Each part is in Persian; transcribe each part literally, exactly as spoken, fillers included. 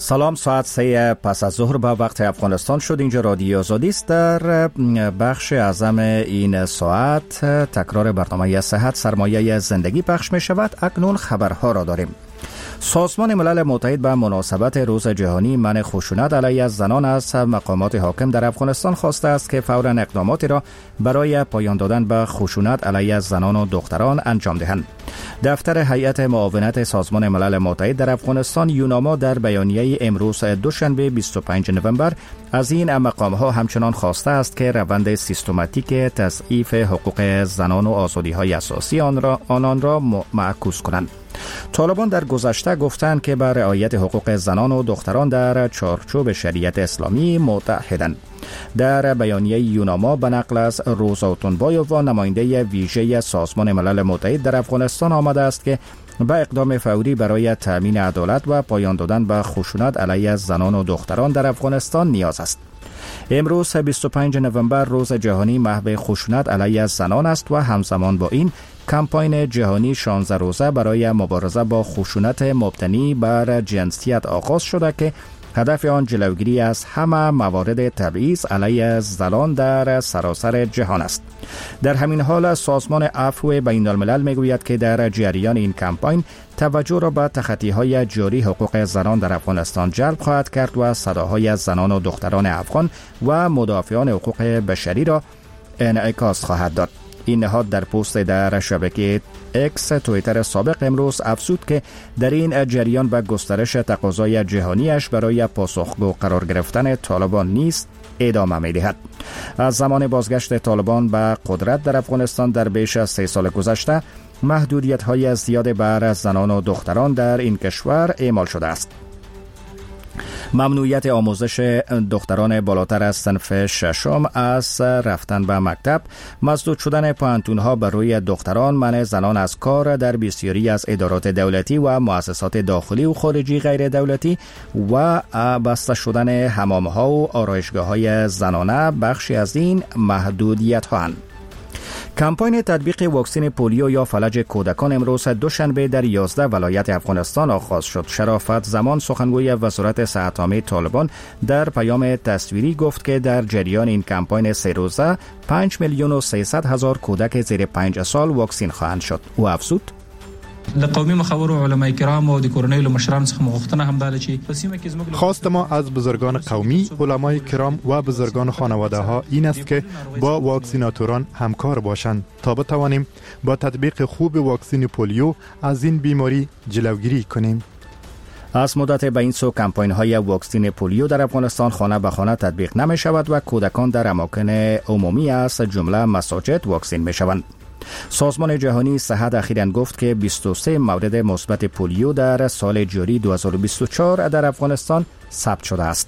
سلام، ساعت سه پس از ظهر به وقت افغانستان شد. اینجا رادیو آزادی است. در بخش اعظم این ساعت تکرار برنامه صحت سرمایه زندگی پخش می شود. اکنون خبرها را داریم. سازمان ملل متحد به مناسبت روز جهانی منع خشونت علیه زنان از مقامات حاکم در افغانستان خواسته است که فوراً اقداماتی را برای پایان دادن به خشونت علیه زنان و دختران انجام دهند. دفتر هیئت معاونت سازمان ملل متحد در افغانستان یوناما در بیانیه امروز دوشنبه بیست و پنجم نوامبر از این مقام‌ها همچنان خواسته است که روند سیستماتیک تضعیف حقوق زنان و آزادی‌های اساسی آن را آنان را معکوس کنند. طالبان در گذشته گفتند که بر رعایت حقوق زنان و دختران در چارچوب شریعت اسلامی متحدند. در بیانیه یوناما به نقل از روزا تنبایووا نماینده ویژه سازمان ملل متحد در افغانستان آمده است که به اقدام فوری برای تأمین عدالت و پایان دادن به خشونت علیه زنان و دختران در افغانستان نیاز است. امروز بیست و پنجم نوامبر روز جهانی محو خشونت علیه زنان است و همزمان با این کمپاین جهانی شانزده روزه برای مبارزه با خشونت مبتنی بر جنسیت آغاز شده که هدف آن جلوگیری از همه موارد تبعیض علیه زنان در سراسر جهان است. در همین حال سازمان عفو بین الملل میگوید که در جریان این کمپاین توجه را به تخطی‌های جاری حقوق زنان در افغانستان جلب خواهد کرد و صداهای زنان و دختران افغان و مدافعان حقوق بشری را انعکاس خواهد داد. این نهاد در پست در شبکه اکس توییتر سابق امروز افزود که در این جریان به گسترش تقاضای جهانیش برای پاسخگو قرار گرفتن طالبان نیز ادامه می‌دهد. از زمان بازگشت طالبان به قدرت در افغانستان در بیش از سه سال گذشته محدودیت‌های زیاد بر زنان و دختران در این کشور اعمال شده است. ممنوعیت آموزش دختران بالاتر از صنف ششم از رفتن به مکتب، مسدود شدن پوهنتون‌ها بر روی دختران، منع زنان از کار در بسیاری از ادارات دولتی و مؤسسات داخلی و خارجی غیر دولتی و بسته شدن حمام‌ها و آرایشگاه‌های زنانه بخشی از این محدودیت‌ها اند. کمپاین تطبیق واکسن پولیو یا فلج کودکان امروز دوشنبه در یازده ولایت افغانستان آغاز شد. شرافت زمان سخنگوی وزارت صحت عامه طالبان در پیام تصویری گفت که در جریان این کمپاین سه روزه پنج میلیون و سیصد هزار کودک زیر پنج سال واکسین خواهند شد. او افزود: د قومي مخورو علماء کرام او د کورنۍ له مشرانو څخه مغوښتنه هم ده چې په سیمه کې زموږ خواست ما از بزرگان قومی، علمای کرام و بزرگان خانواده ها این است که با واکسیناتوران همکار باشند تا بتوانیم با تطبیق خوب واکسن پولیو از این بیماری جلوگیری کنیم. از مدت به این سو کمپاین های واکسن پولیو در افغانستان خانه به خانه تطبیق نمی شود و کودکان در اماکن عمومی از جمله مساجد واکسن می شوند. سازمان جهانی صحت اخیراً گفت که بیست و سه مورد مثبت پولیو در سال جاری دو هزار و بیست و چهار در افغانستان ثبت شده است.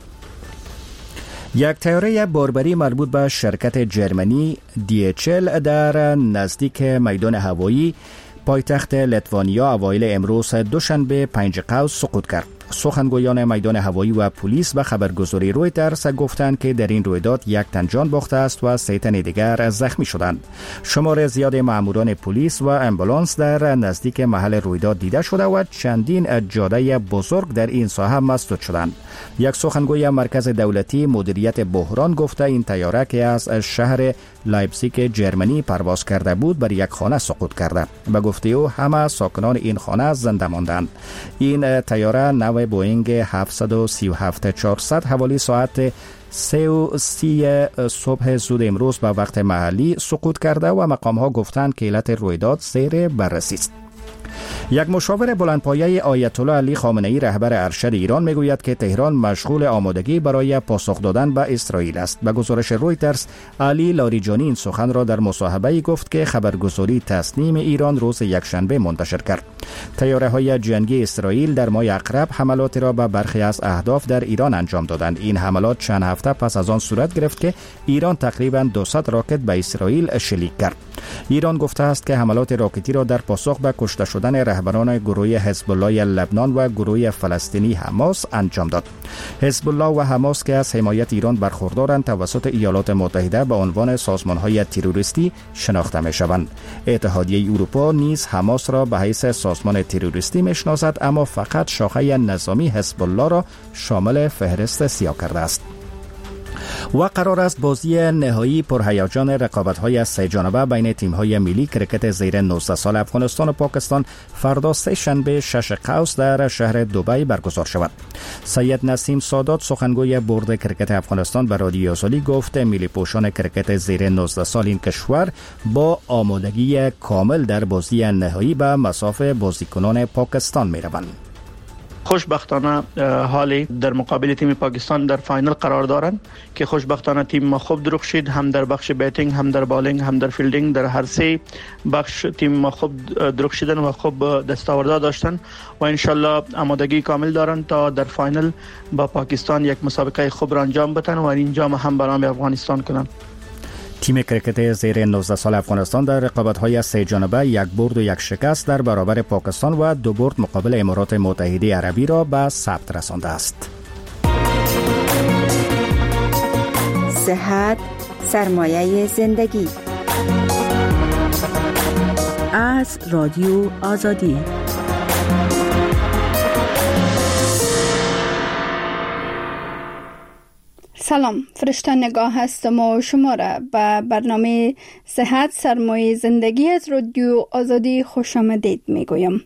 یک طیاره باربری مربوط به شرکت جرمنی دی اچ ال در نزدیک میدان هوایی پایتخت لیتوانیا اوایل امروز دوشنبه پنج قوس سقوط کرد. سخنگویان میدان هوایی و پلیس به خبرگزاری رویترز گفتند که در این رویداد یک تن جان باخته است و سه تن دیگر زخمی شدند. شمار زیاد ماموران پلیس و امبولانس در نزدیک محل رویداد دیده شده و چندین جاده بزرگ در این ساحه مسدود شدند. یک سخنگوی مرکز دولتی مدیریت بحران گفته این طیاره که از شهر لایپزیگ جرمنی پرواز کرده بود بر یک خانه سقوط کرده. به گفته او همه ساکنان این خانه زنده ماندند. این طیاره نو بوئینگ هفتصد و سی و هفت چهارصد حوالی ساعت سه و سی صبح زود امروز به وقت محلی سقوط کرده و مقام ها گفتند که علت رویداد زیر بررسی است. یک مشاور بلندپایه آیت الله علی خامنه ای رهبر ارشد ایران میگوید که تهران مشغول آمادگی برای پاسخ دادن به اسرائیل است. به گزارش رویترز علی لاریجانی این سخن را در مصاحبه‌ای گفت که خبرگزاری تسنیم ایران روز یکشنبه منتشر کرد. طیاره‌های جنگی اسرائیل در ماه اقرب حملاتی را به برخی از اهداف در ایران انجام دادند. این حملات چند هفته پس از آن صورت گرفت که ایران تقریباً دویست راکت به اسرائیل شلیک کرد. ایران گفته است که حملات راکتی را در پاسخ به کشته شدن شدن رهبران گروه حزب الله لبنان و گروه فلسطینی حماس انجام داد. حزب الله و حماس که از حمایت ایران برخوردارند توسط ایالات متحده به عنوان سازمان‌های تروریستی شناخته می‌شوند. اتحادیه اروپا نیز حماس را به حیث سازمان تروریستی می‌شناسد، اما فقط شاخه نظامی حزب الله را شامل فهرست سیاه کرده است. و قرار است بازی نهایی پرهیجان رقابت‌های سه جانبه بین تیم‌های ملی کرکت زیر نوزده سال افغانستان و پاکستان فردا سه شنبه شش قوس در شهر دبی برگزار شود. سید نسیم سادات سخنگوی بورد کرکت افغانستان به رادیو آزادی گفت ملی پوشان کرکت زیر نوزده سال این کشور با آمادگی کامل در بازی نهایی به مصاف بازیکنان پاکستان می‌روند. خوشبختانه حالی در مقابل تیم پاکستان در فاینال قرار دارند که خوشبختانه تیم ما خوب درخشید، هم در بخش بیتینگ، هم در بالینگ، هم در فیلدینگ. در هر سه بخش تیم ما خوب درخشیدن و خوب دستاوردها داشتن و انشالله آمادگی کامل دارند تا در فاینال با پاکستان یک مسابقه خوب را انجام بدن و این جام هم به نام افغانستان کنند. تیم کرکت زیر نوزده سال افغانستان در رقابت‌های سه جانبه یک برد و یک شکست در برابر پاکستان و دو برد مقابل امارات متحده عربی را به ثبت رسانده است. صحت سرمایه زندگی از رادیو آزادی. سلام، فرشته نگاه هستم و شما را به برنامه صحت سرمایه زندگی از رادیو آزادی خوش آمدید می گویم.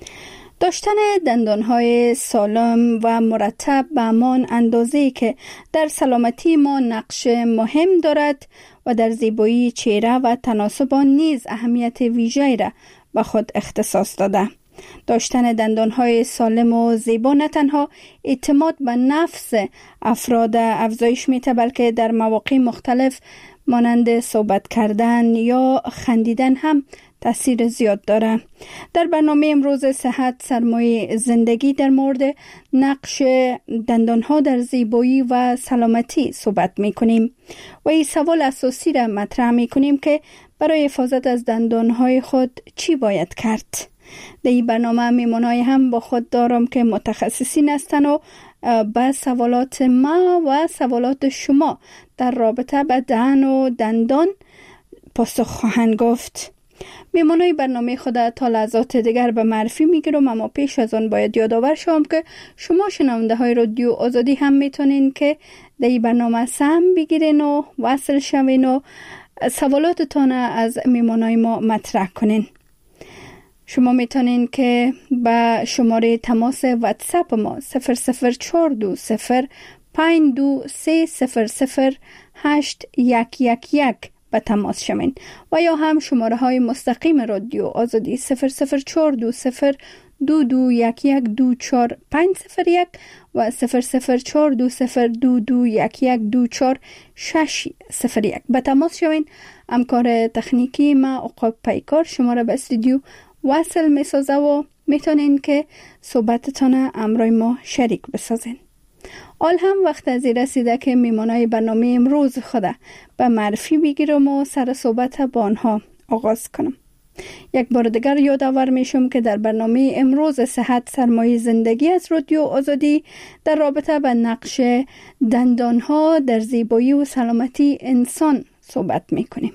داشتن دندانهای سالم و مرتب به همان اندازه‌ای که در سلامتی ما نقش مهم دارد و در زیبایی چهره و تناسب آن نیز اهمیت ویژه‌ای را به خود اختصاص داده. داشتن دندانهای سالم و زیبا نه تنها اعتماد به نفس افراد افزایش میده، بلکه در مواقع مختلف مانند صحبت کردن یا خندیدن هم تاثیر زیاد داره. در برنامه امروز صحت سرمایه زندگی در مورد نقش دندانها در زیبایی و سلامتی صحبت میکنیم و این سوال اساسی را مطرح میکنیم که برای حفاظت از دندانهای خود چی باید کرد. در این برنامه میمونای هم با خود دارم که متخصصین هستن و به سوالات ما و سوالات شما در رابطه به دهن و دندان پاسخ خواهند گفت. میمونای برنامه خود تا لحظات دیگر به معرفی میگیرم، اما پیش از آن باید یادآور شوم که شما شنونده های رادیو آزادی هم میتونین که در این برنامه سهم بگیرین و وصل شوین و سوالاتتان از میمونای ما مطرح کنین. شما میتونین که به شماره تماس واتساپ ما صفر صفر چهار دو صفر پنج دو سه صفر صفر هشت یک یک یک به تماس شوین و یا هم شماره های مستقیم رادیو آزادی صفر صفر چهار دو صفر دو دو یک یک دو چهار پنج صفر یک و صفر صفر چهار دو صفر دو دو یک یک دو چهار شش صفر یک به تماس شوین. همکار تکنیکی ما عقاب پیکار شما را به استودیو وصل می سازه و میتونین که صحبتتان امرای ما شریک بسازین. آل هم وقت از رسیده که میمانای برنامه امروز خدا به معرفی بگیرم و سر صحبت با آنها آغاز کنم. یک بار دیگر یادآور میشم که در برنامه امروز صحت سرمایه زندگی از رادیو آزادی در رابطه به نقش دندانها در زیبایی و سلامتی انسان صحبت میکنیم.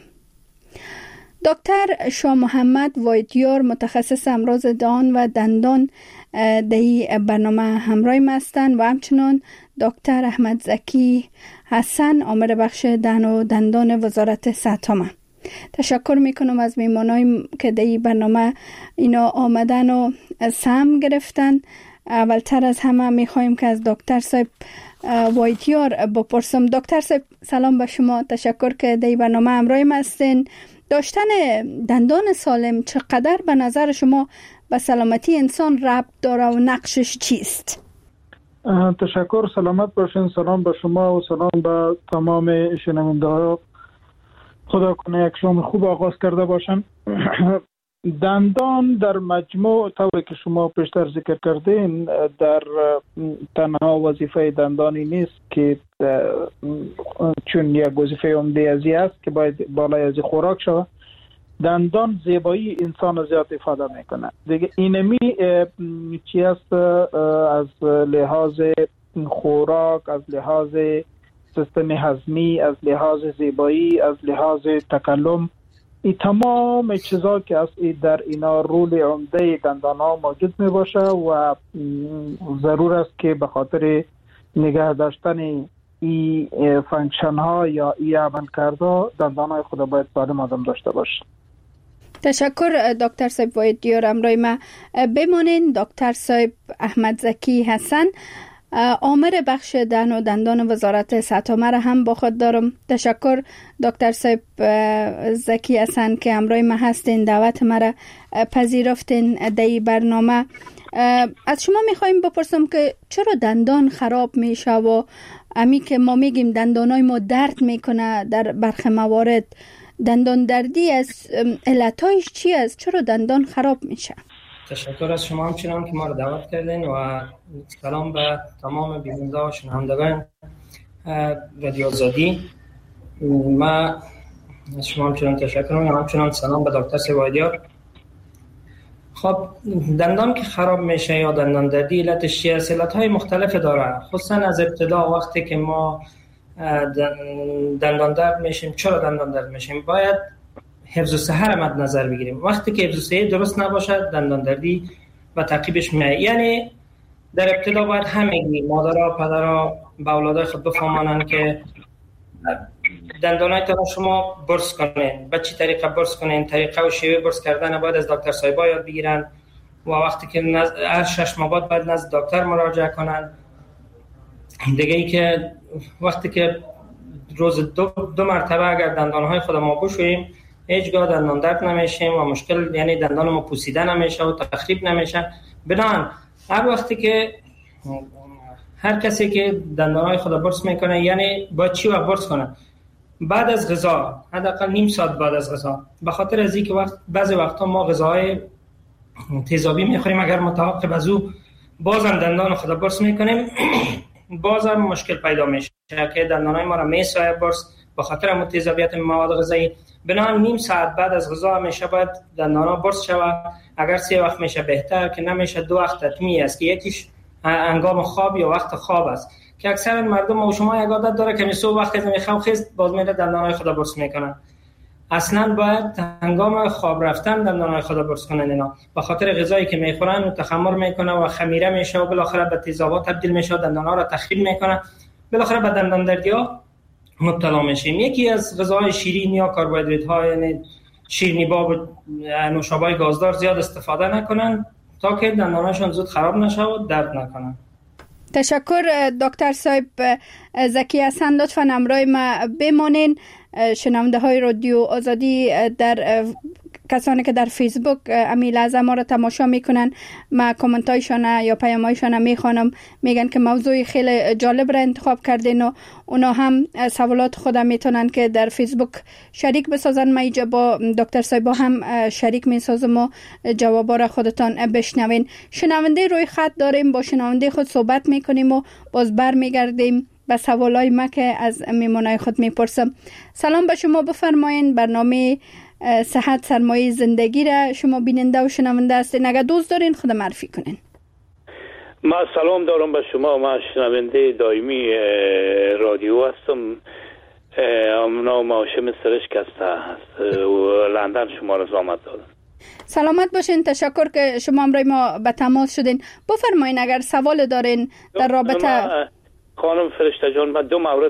دکتر شاه محمد وایدیار متخصص امراض دهان و دندان در برنامه همراه ما هستند و همچنان دکتر احمد زکی حسن آمر بخش دهن و دندان وزارت صحت. تشکر میکنم از میمانایی که در برنامه اینا آمدن و سهم گرفتن. اولتر از همه میخوایم که از دکتر صاحب وایدیار بپرسم. دکتر صاحب سلام به شما، تشکر که در برنامه همراه ما هستین. داشتن دندان سالم چقدر به نظر شما به سلامتی انسان ربط داره و نقشش چیست؟ تشکر، سلامت باشین. سلام به شما و سلام به تمام شنونده ها. خدا کنه یک شام خوب آغاز کرده باشن. دندان در مجموع طوری که شما پیشتر ذکر کردین در تنها وظیفه دندانی نیست که چون یک وظیفه عمده ازی است که باید بالای ازی خوراک شود، دندان زیبایی انسان رو زیاد افاده میکنه دیگه. اینمی چی است از لحاظ خوراک، از لحاظ سیستم هضمی، از لحاظ زیبایی، از لحاظ تکلم، این تمام چیزا که است در اینا رول عمده دندان ها موجود می باشه و ضرور است که به خاطر نگه داشتن این فانکشن ها یا این عمل کرده دندان های خود باید سالم آدم داشته باشه. تشکر دکتر صاحب وای دیار امروی ما بمانین. دکتر صاحب احمد زکی حسن آمر بخش دهن و دندان وزارت صحت عامه هم با خود دارم. تشکر دکتر صاحب زکی حسن که امروی ما هستین، دعوت مرا پذیرفتین در برنامه. از شما میخوایم بپرسم که چرا دندان خراب میشه و امی که ما میگیم دندانای ما درد میکنه در برخی موارد، دندان دردی از علتایش چی است؟ چرا دندان خراب میشه؟ تشکر از شما همچنان که ما رو دعوت کردین و سلام به تمام بیننده و شنوندگان رادیو آزادی. ما از شما همچنان تشکر میکنم، همچنان سلام به دکتر سوایدیار. خب دندان که خراب میشه یا دندان دردی علتش چیه؟ علتهای مختلف داره، خصوصا از ابتدا وقتی که ما دندان درد میشیم. چرا دندان درد میشیم؟ باید حفظ و صحت مد نظر بگیریم. وقتی که حفظ و صحت درست نباشه دندان دردی و تعقیبش میاد. یعنی در ابتدا باید همگی مادرها پدرها به اولادای خود بفهمانند که دندانایتان شما برس کنین، به چه طریقه برس کنین، طریقه و شیوه برس کردن باید از دکتر صاحبا یاد بگیرن و وقتی که نز... هر شش ماه بعد باید نزد دکتر مراجعه کنن. دیگه ای که وقتی که روز دو, دو مرتبه اگر دندانهای خود ما بشوییم هیچگاه دندان درد نمیشیم و مشکل یعنی دندان ما پوسیده نمیشه و تخریب نمیشه. بنابراین هر وقتی که هر کسی که دندانهای خود برس میکنه یعنی با چی وقت برس کنه؟ بعد از غذا، حداقل نیم ساعت بعد از غذا. به خاطر از اینکه وقت بعضی وقتا ما غذاهای تیزابی میخوریم، اگر متعاقب از او بازم دندان خود برس میکنیم بازم مشکل پیدا میشه که دندانهای ما را میسایه برس به خاطر همون تیزابیت مواد غذایی. بنابراین نیم ساعت بعد از غذا همیشه باید دندانا برس شود. اگر سه وقت میشه بهتر، که نمیشه دو وقت تطمیع است که یکیش هنگام خواب یا وقت خواب است که اکثر مردم و شما یک عادت داره که صبح وقتی از میخوام خیست باز میره دندانهای خود برس میکنن. اصلا باید هنگام خواب رفتن دندانهای خود برس کنن. اینا به خاطر غذایی که میخورن و تخمر میکنه و خمیره میشه و بالاخره به تیزابات تبدیل میشه و دندانها را تخریب میکنه، بالاخره به دندان دردی ها مبتلا میشیم. یکی از غذاهای شیرین یا کربوهیدرات ها یعنی شیرینی با نوشابه گازدار زیاد استفاده نکنن تا که دنداناشون زود خراب نشه و درد نکنن. تشکر دکتر صاحب زکی حسن، لطفاً همراه ما بمانین. شنونده های رادیو آزادی، در کسانی که در فیسبوک امی لحظه ما را تماشا میکنن، ما کامنت هایشان یا پیام هایشان میخوانم، میگن که موضوع خیلی جالب را انتخاب کردین و اونا هم سوالات خودم میتونن که در فیسبوک شریک بسازن. ما اینجا با دکتر صاحبا هم شریک میسازم و جوابا را خودتان بشنوین. شنونده روی خط داریم، با شنونده خود صحبت میکنیم و باز بر میگردیم به سوالای ما که از میمونای خود میپرسم. سلام به شما، بفرمایین. برنامه صحت سرمایه زندگی را شما بیننده و شنونده هستین. اگر دوست دارین خود معرفی کنین. ما سلام دارم به شما، ما شنونده دائمی رادیو هستم. نام هاشم سرشک است و لندن شما را زحمت دادم. سلامت باشین، تشکر که شما امروز ما به تماس شدین. بفرمایین اگر سوال دارین در رابطه. خانم فرشته جان، من دو مورد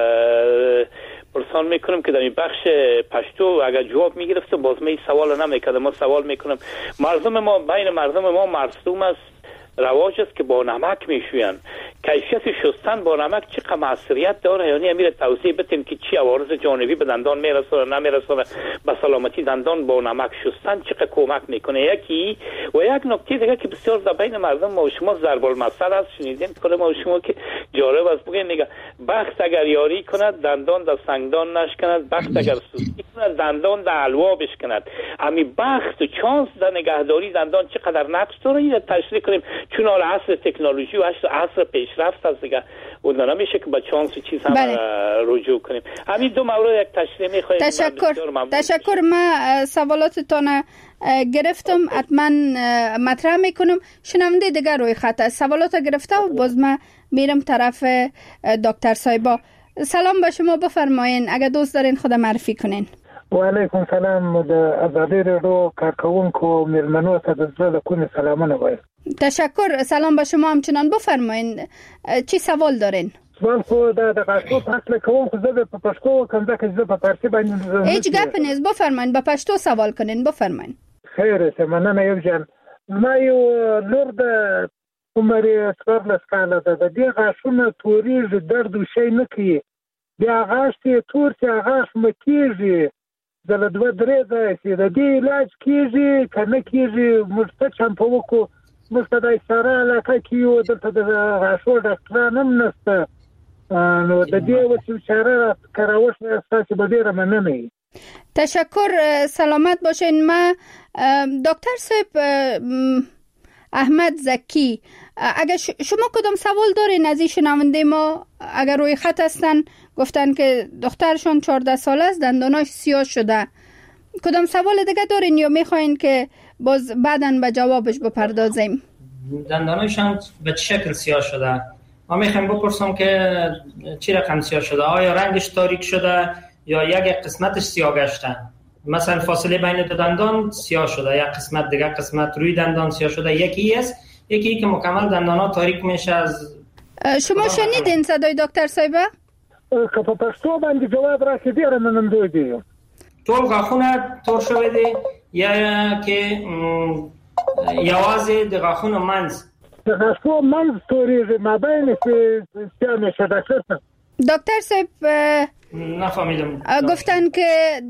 پرسان میکنم که در این بخش پشتو اگر جواب میگرفتم باز می سوال نمیکردم. ما سوال میکنم، مردم ما بین مردم ما مرسوم است، رواج است که با نمک میشوین. کیفیت شستن با نمک چقدر موثریت داره؟ یعنی امیر توضیح بدیم که چی عوارض جانبی به دندان میرسونه نمیرسونه، به سلامتی دندان با نمک شستن چقدر کمک میکنه؟ یکی و یک نکته دیگه که بسیار در بین مردم ما و شما ضرب المثل است، شنیدین کنه ما و شما که جالب است. بگین نگاه، بخت اگر یاری کند دندان در سنگدان نشکند، بخت اگر سستی کند دندان در حلوا بشکند. امی بخت و چانس در نگهداری دندان چقدر نقش داره این تشریح کنیم. چون حالا عصر تکنولوژی و عصر, عصر پیشرفت است دیگه اون نمیشه که با چانس و چیز هم بله. رجوع کنیم. همین دو مورد یک تشریح می‌خوایم. تشکر تشکر. ما سوالاتتون گرفتم، حتما مطرح میکنم. شنونده دیگر روی خط است، سوالات گرفته و باز ما میرم طرف دکتر صایبا. سلام به شما، بفرمایین اگه دوست دارین خود معرفی کنین. و علیکم سلام. د آزادی رادیو کارکوونکو میلمنو ته د زړه کوم سلامونه وایم. تشکر. سلام به شما همچنان. بفرمایین چی سوال دارین؟ سوال خو د غاښو فاصله کوم خو زه په پښتو کوم ځکه چې په فارسی باندې هیڅ ګپ نه. بفرمایین په پښتو سوال کنین. بفرمایین. خیر څه مننه یو جان. ما یو لور د عمر څوارلس کاله ده. د دې غاښونو توریږي، درد شي نه کوي. بیا غاښ ته تور چې غاښ مکیږي د دوه درې ځای چې د دې علاج کیږي کنه کیږي. موږ ته چم په وکړو موږ ته د اشاره علاقه کیو دلته د غاښو ډاکټران هم نشته، نو د دې وسیله اشاره کراوش اساسي به ډیره مننه. تشکر. سلامت باشین. ما دکتر صاحب احمد زکی، اگر شما کدام سوال دارین از این شنونده ما اگر روی خط هستن، گفتن که دخترشون چهارده ساله است، دنداناش سیاه شده، کدام سوال دیگه دارین یا میخواین که باز بعدن به جوابش بپردازیم؟ دنداناشون به چه شکل سیاه شده؟ ما میخوایم بپرسم که چی رقم سیاه شده؟ آیا رنگش تاریک شده یا یک قسمتش سیاه گشته؟ مثلا فاصله بین دو دندان سیاه شده، یک قسمت دیگه قسمت روی دندان سیاه شده، یکی است یکی که مکمل دندانا تاریک میشه. از شما شنیدین صدای دکتر صایبه؟ که په پښتو باندې جواب راکړي ډیره مننه دي. ټول غاښونه تور شوی دي یا که یوازې د غاښونو منځ د غاښونو منځ توریږي مابین چې سیاه میشه؟ ډاکټر دکتر صاحب نفهمیدم. گفتن که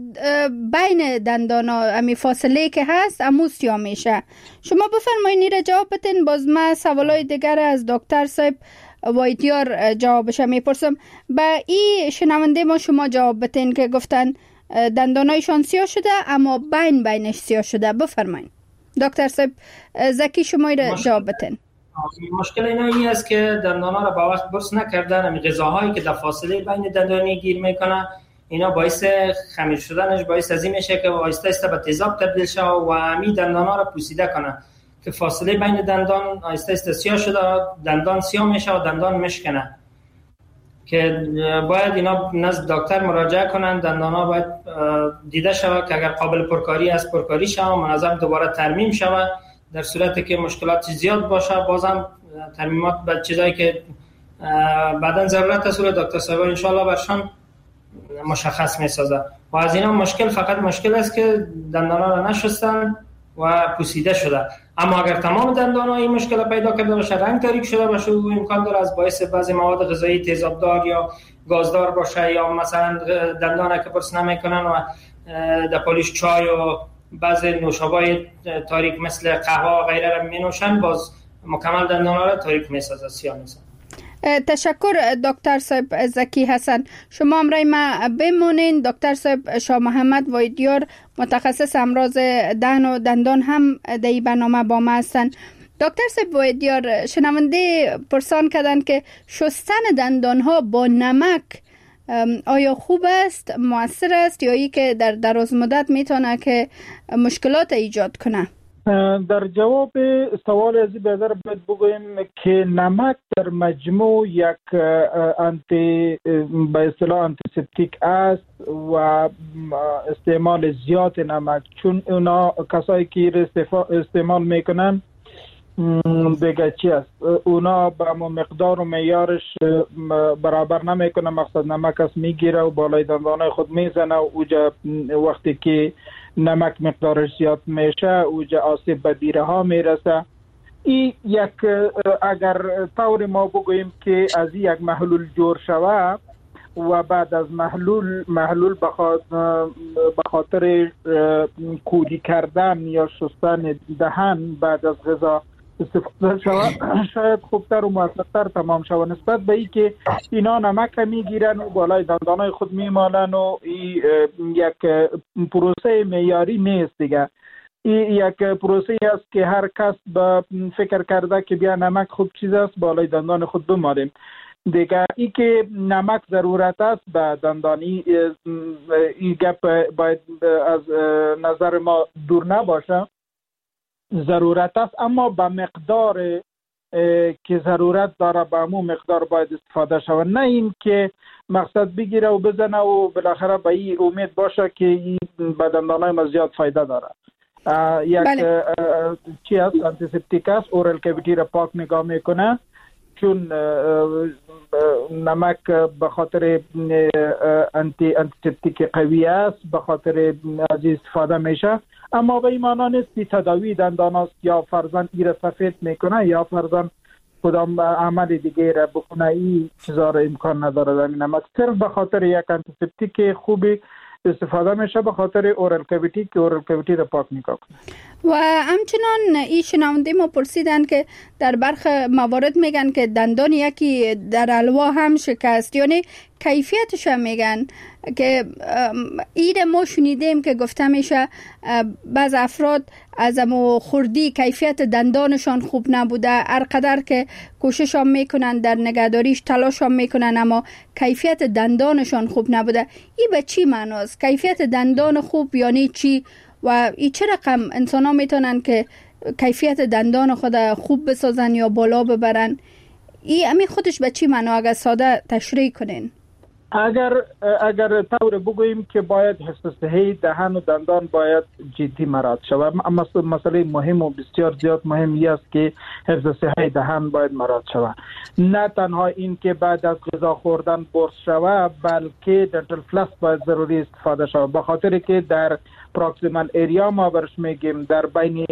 بین دندانا امی فاصله که هست امو سیاه میشه. شما بفرمایید را جواب بدین، باز ما سوالای دیگر از دکتر صاحب وایدیار جوابش میپرسم. با این شنونده ما شما جواب بدین که گفتن دندانایشان سیاه شده اما بین بینش سیاه شده. بفرمایید دکتر صاحب زکی شما را جواب بدین. مشکل اینا این است که دندانا را با وقت برس نکردن، امی غذاهایی که در فاصله بین دندانی گیر میکنه اینا باعث خمیر شدنش باعث از این میشه که آهسته آهسته به تیزاب تبدیل شه و امی دندانا را پوسیده کنه که فاصله بین دندان آهسته آهسته سیاه شده، دندان سیاه میشه و دندان مشکنه که باید اینا نزد دکتر مراجعه کنن. دندانا باید دیده شود که اگر قابل پرکاری است پرکاری شود و منظم دوباره ترمیم شود. در صورتی که مشکلات زیاد باشه بازم ترمیمات به چیزایی که بعداً ضرورت است دکتر صاحب ان شاء الله برشان مشخص میسازه. و از اینا مشکل فقط مشکل است که دندانا را نشستن و پوسیده شده. اما اگر تمام دندانا این مشکل پیدا کرده باشه، رنگ تاریک شده باشه، و امکان داره از باعث بعضی مواد غذایی تیزابدار یا گازدار باشه، یا مثلا دندانا که برس نمیکنن و در پالیش چای و بعضی نوشابه تاریک مثل قهوه و غیره را می نوشن، باز مکمل دندانا را تاریک می سازه، سیاه می سازه. تشکر دکتر صاحب زکی حسن. شما امرای ما بمونین. دکتر صاحب شاه محمد وایدیار متخصص امراض دهن و دندان هم در این برنامه با ما هستن. دکتر صاحب وایدیار، شنونده پرسان کردن که شستن دندان ها با نمک آیا خوب است، مؤثر است، یا ای که در دراز مدت میتونه که مشکلات ایجاد کنه؟ در جواب سوال از به نظر باید بگویم که نمک در مجموع یک آنتی به اصطلاح آنتیسپتیک است و استعمال زیاد نمک، چون اونا کسایی که استعمال میکنن دیگه چی است، اونا با مقدار و معیارش برابر نمیکنه. مقصد نمک است میگیره و بالای دندانای خود میزنه و اوجا وقتی که نمک مقدارش زیاد میشه اوجا آسیب به بیره ها میرسه. این یک اگر طور ما بگوییم که از یک محلول جور شوه و بعد از محلول محلول به خاطر کودی کردن یا شستن دهن بعد از غذا استفاده شود شاید خوبتر و موثرتر تمام شود، نسبت به ای که اینا نمک میگیرن و بالای دندانای خود میمالن و ای یک پروسه معیاری نیست دیگه. این یک پروسه است که هر کس به فکر کرده که بیا نمک خوب چیز است بالای دندان خود بمالیم. دیگه ای که نمک ضرورت است به دندانی، این گپ باید از نظر ما دور نباشه. ضرورت است اما به مقدار که ضرورت داره به همون مقدار باید استفاده شود، نه این که مقصد بگیره و بزنه و بالاخره به این امید باشه که این به دندانای ما زیاد فایده داره. یک بله. چی است؟ آنتیسپتیک است، اورال کاویتی را پاک نگاه میکنه، چون نمک به خاطر انتی آنتیسپتیک قوی است، به خاطر از استفاده میشه. اما به این معنا نیست که تداوی دندان است یا فرزن ای را سفید میکنه یا فرزن کدام عمل دیگه را بکنه. این چیزا را امکان نداره. در نمک صرف به خاطر یک آنتیسپتیک خوبی استفاده میشه، به خاطر اورال کاویتی که اورال کاویتی را پاک نگاه کنه. و همچنان این شنونده ما پرسیدن که در برخ موارد میگن که دندان یکی در الوا هم شکست، یعنی کیفیتش هم میگن که ایده ما شنیدیم که گفته میشه بعض افراد از امو خوردی کیفیت دندانشان خوب نبوده، هر قدر که کوشش هم میکنن در نگهداریش تلاش هم میکنن اما کیفیت دندانشان خوب نبوده. این به چی معناست؟ کیفیت دندان خوب یعنی چی و این چه رقم انسان ها میتونن که کیفیت دندان خود خوب بسازن یا بالا ببرن؟ این امی خودش به چی معنا اگر ساده تشریح کنین؟ اگر اگر طور بگوییم که باید حفظ صحی دهان و دندان باید جدی مراعات شود. مسئله مهم و بسیار زیاد مهمی است که حفظ صحی دهان باید مراعات شود. نه تنها این که بعد از غذا خوردن برس شود، بلکه دنتال فلاس باید ضروری استفاده شود، به خاطر که در پروکسیمال ایریا ما برش میگیم در بین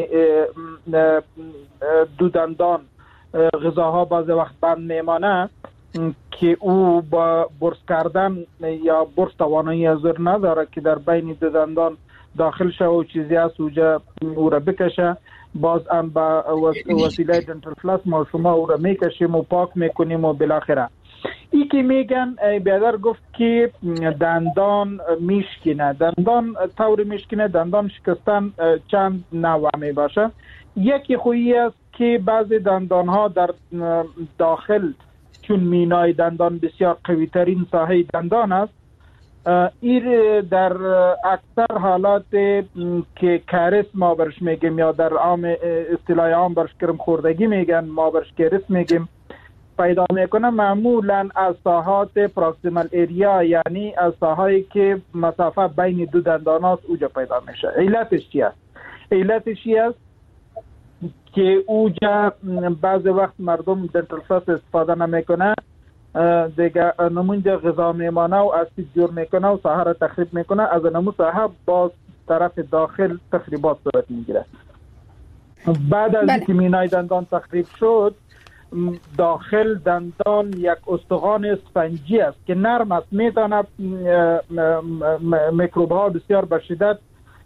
دو دندان غذاها بعض وقت بند میمانه که او با برس کردن یا برس توانایی حضور نداره که در بین دو دندان داخل شه و چیزی از اوجا او را بکشه. باز هم با وسیله دنتال فلاس ما شما او را میکشیم و پاک میکنیم و بالاخره ای که میگن بیادر گفت که دندان میشکنه. دندان طور میشکنه، دندان شکستن چند نوع می باشه. یکی خویی است که بعضی دندان ها در داخل چون مینای دندان بسیار قوی ترین ساحه دندان است، این در اکثر حالات که کارس ما برش میگیم یا در عام اصطلاح عام برش کرم خوردگی میگن، ما برش کارس میگیم، پیدا میکنه معمولا از ساحات پروکسیمال ایریا، یعنی از ساحایی که مسافه بین دو دندان است اوجا پیدا میشه. علتش چی است؟ علتش چی است که اوجا بعض وقت مردم دنتال فلاس استفاده نمیکنه، دیگه نمونجا غذا میمانه و اسید جور میکنه و ساحه را تخریب میکنه. از نمو ساحه باز طرف داخل تخریبات صورت میگیره. بعد از اینکه مینای دندان تخریب شد، داخل دندان یک استخوان اسفنجی است که نرم است، میتونه میکروب ها بسیار به شدت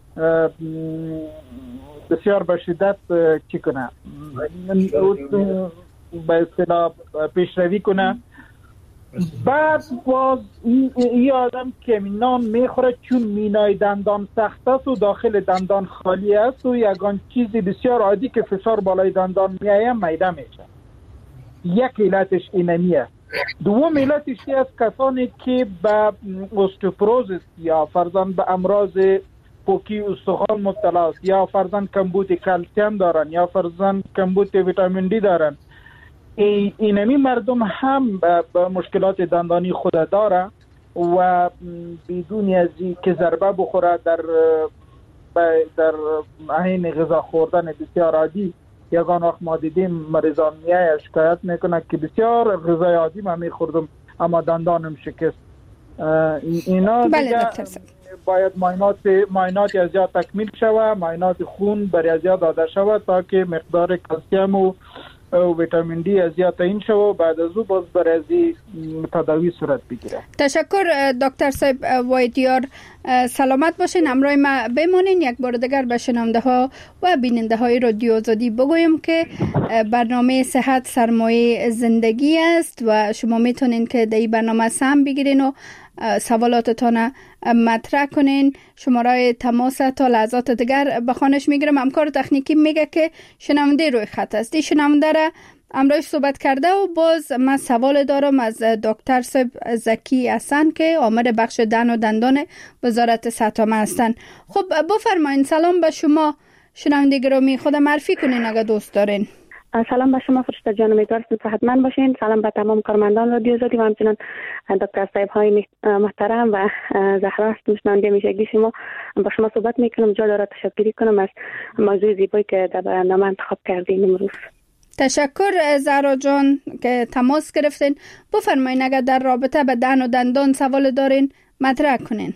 بسیار به شدت چی کنه به اصطلاح پیشروی کنه. بعد باز این آدم که نان میخوره چون مینای دندان سخت است و داخل دندان خالی است و یگان چیزی بسیار عادی که فشار بالای دندان میایه میده میشه. یک علتش اینمیه. دوم علتش است کسانی که به اوستئوپروزیس یا فرزن به امراض پوکی استخوان مبتلا است یا فرزن کمبود کلسیم دارن یا فرزن کمبود ویتامین دی دارن، اینمی مردم هم به مشکلات دندانی خود داره و بدون از که ضربه بخوره در در عین غذا خوردن بسیار عادی، یگان وقت ما دیدیم مریضان میای شکایت میکنه که بسیار غذای عادی ما میخوردم اما دندانم شکست. اینا دیگه باید معاینات معاینات از زیاد تکمیل شوه، معاینات خون برای از زیاد داده شوه تا که مقدار کلسیم و ویتامین دی از زیاد تعیین شوه و بعد از او باز برای از تداوی صورت بگیره. تشکر دکتر صاحب وایدیار، سلامت باشین، همراه ما بمونین. یک بار دیگر به شنونده ها و بیننده های رادیو آزادی بگویم که برنامه صحت سرمایه زندگی است و شما میتونین که در این برنامه سهم بگیرین و سوالاتتان مطرح کنین. شماره تماس تا لحظات دیگر به خانش میگیرم. همکار تکنیکی میگه که شنونده روی خط است. این شنونده را امروز صحبت کرده و باز من سوال دارم از دکتر صاحب زکی حسن که عامل بخش دهن و دندان وزارت صحت عامه هستن. خب بفرمایید. سلام به شما شنونده گرامی، خود معرفی کنین اگه دوست دارین. سلام به شما فرشته جان، امیدوارم صحتمند باشین. سلام به تمام کارمندان رادیو آزادی و همچنین دکتر صاحب های محترم و زهرا هستم، شنونده میشگی شما. با شما صحبت میکنم. جا داره تشکر کنم از موضوع زیبایی که در برنامه انتخاب کردین امروز. تشکر زهرا جان که تماس گرفتین. بفرمایید اگر در رابطه به دهن و دندان سوال دارین مطرح کنین.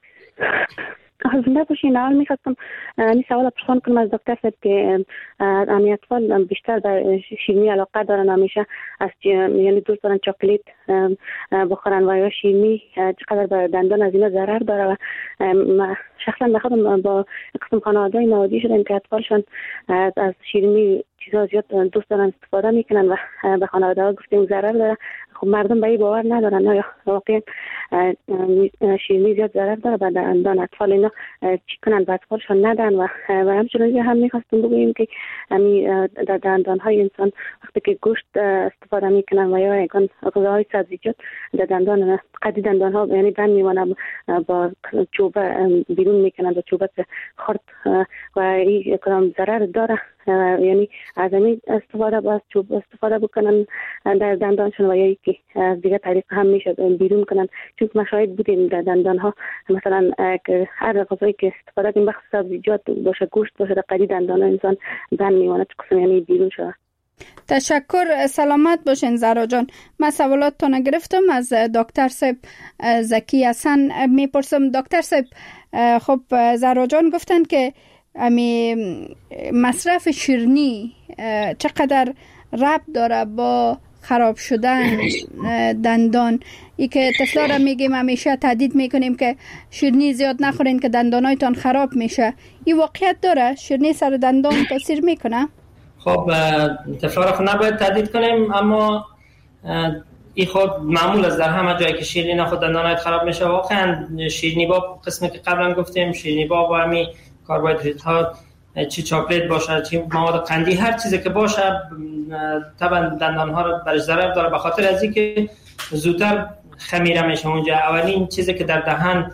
زنده باشین. اول میخواستم این سوال پرسان کنم از دکتر صاحب که امی اطفال بیشتر به شیرینی علاقه دارن، همیشه از یعنی دوست دارن چاکلیت بخورن و یا شیرینی چقدر به دندان از اینا ضرر داره. و شخصا به خودم با قسم خانواده‌ای نوادی شدم که اطفالشون از شیرینی چیزا زیاد دوست دارن استفاده میکنن و به خانواده ها گفتیم ضرر داره. خب مردم به این باور ندارن. یا واقعا شیرینی زیاد ضرر داره به دندان اطفال. اینا چی کنن؟ به اطفالشون ندن. و و همچنین هم میخواستم بگوییم که همین در دندان های انسان وقتی که گوشت استفاده میکنن و یا یکان غذاهای سبزیجات در دندان قدی دندان ها یعنی بند میمونه، با چوبه بیرون میکنن و چوبه خرد و این کدام ضرر داره. یعنی از این استفاده با چوب استفاده بکنن در دندانشون و یا یکی از دیگه طریق هم میشه بیرون کنن. چون ما شاید بودیم در دندان ها مثلا که هر غذایی که استفاده کنیم بخصوص سبزیجات باشه، گوشت باشه، در قدی دندان انسان بند میمونه چون یعنی بیرون شده. تشکر. سلامت باشین زهرا جان. من سوالاتتون گرفتم. از دکتر صاحب زکی حسن میپرسم. دکتر صاحب خب زهرا جان گفتن که امی مصرف شیرینی چقدر ربط داره با خراب شدن دندان. ای که طفلا را میگیم همیشه تهدید میکنیم که شیرینی زیاد نخورین که دندانایتان خراب میشه. این واقعیت داره؟ شیرینی سر دندان تاثیر میکنه؟ خب طفلا را خود نباید تهدید کنیم، اما این خود معمول است در همه جایی که شیرینی نخود دندانایت خراب میشه. واقعا شیرینی با قسمی که قبلا گفتیم شیرینی با و همی کربوهیدرات ها، چی چاکلیت باشه چی مواد قندی، هر چیزی که باشه طبعا دندان ها رو برش ضرر داره، به خاطر از اینکه زودتر خمیره میشه اونجا. اولین چیزی که در دهن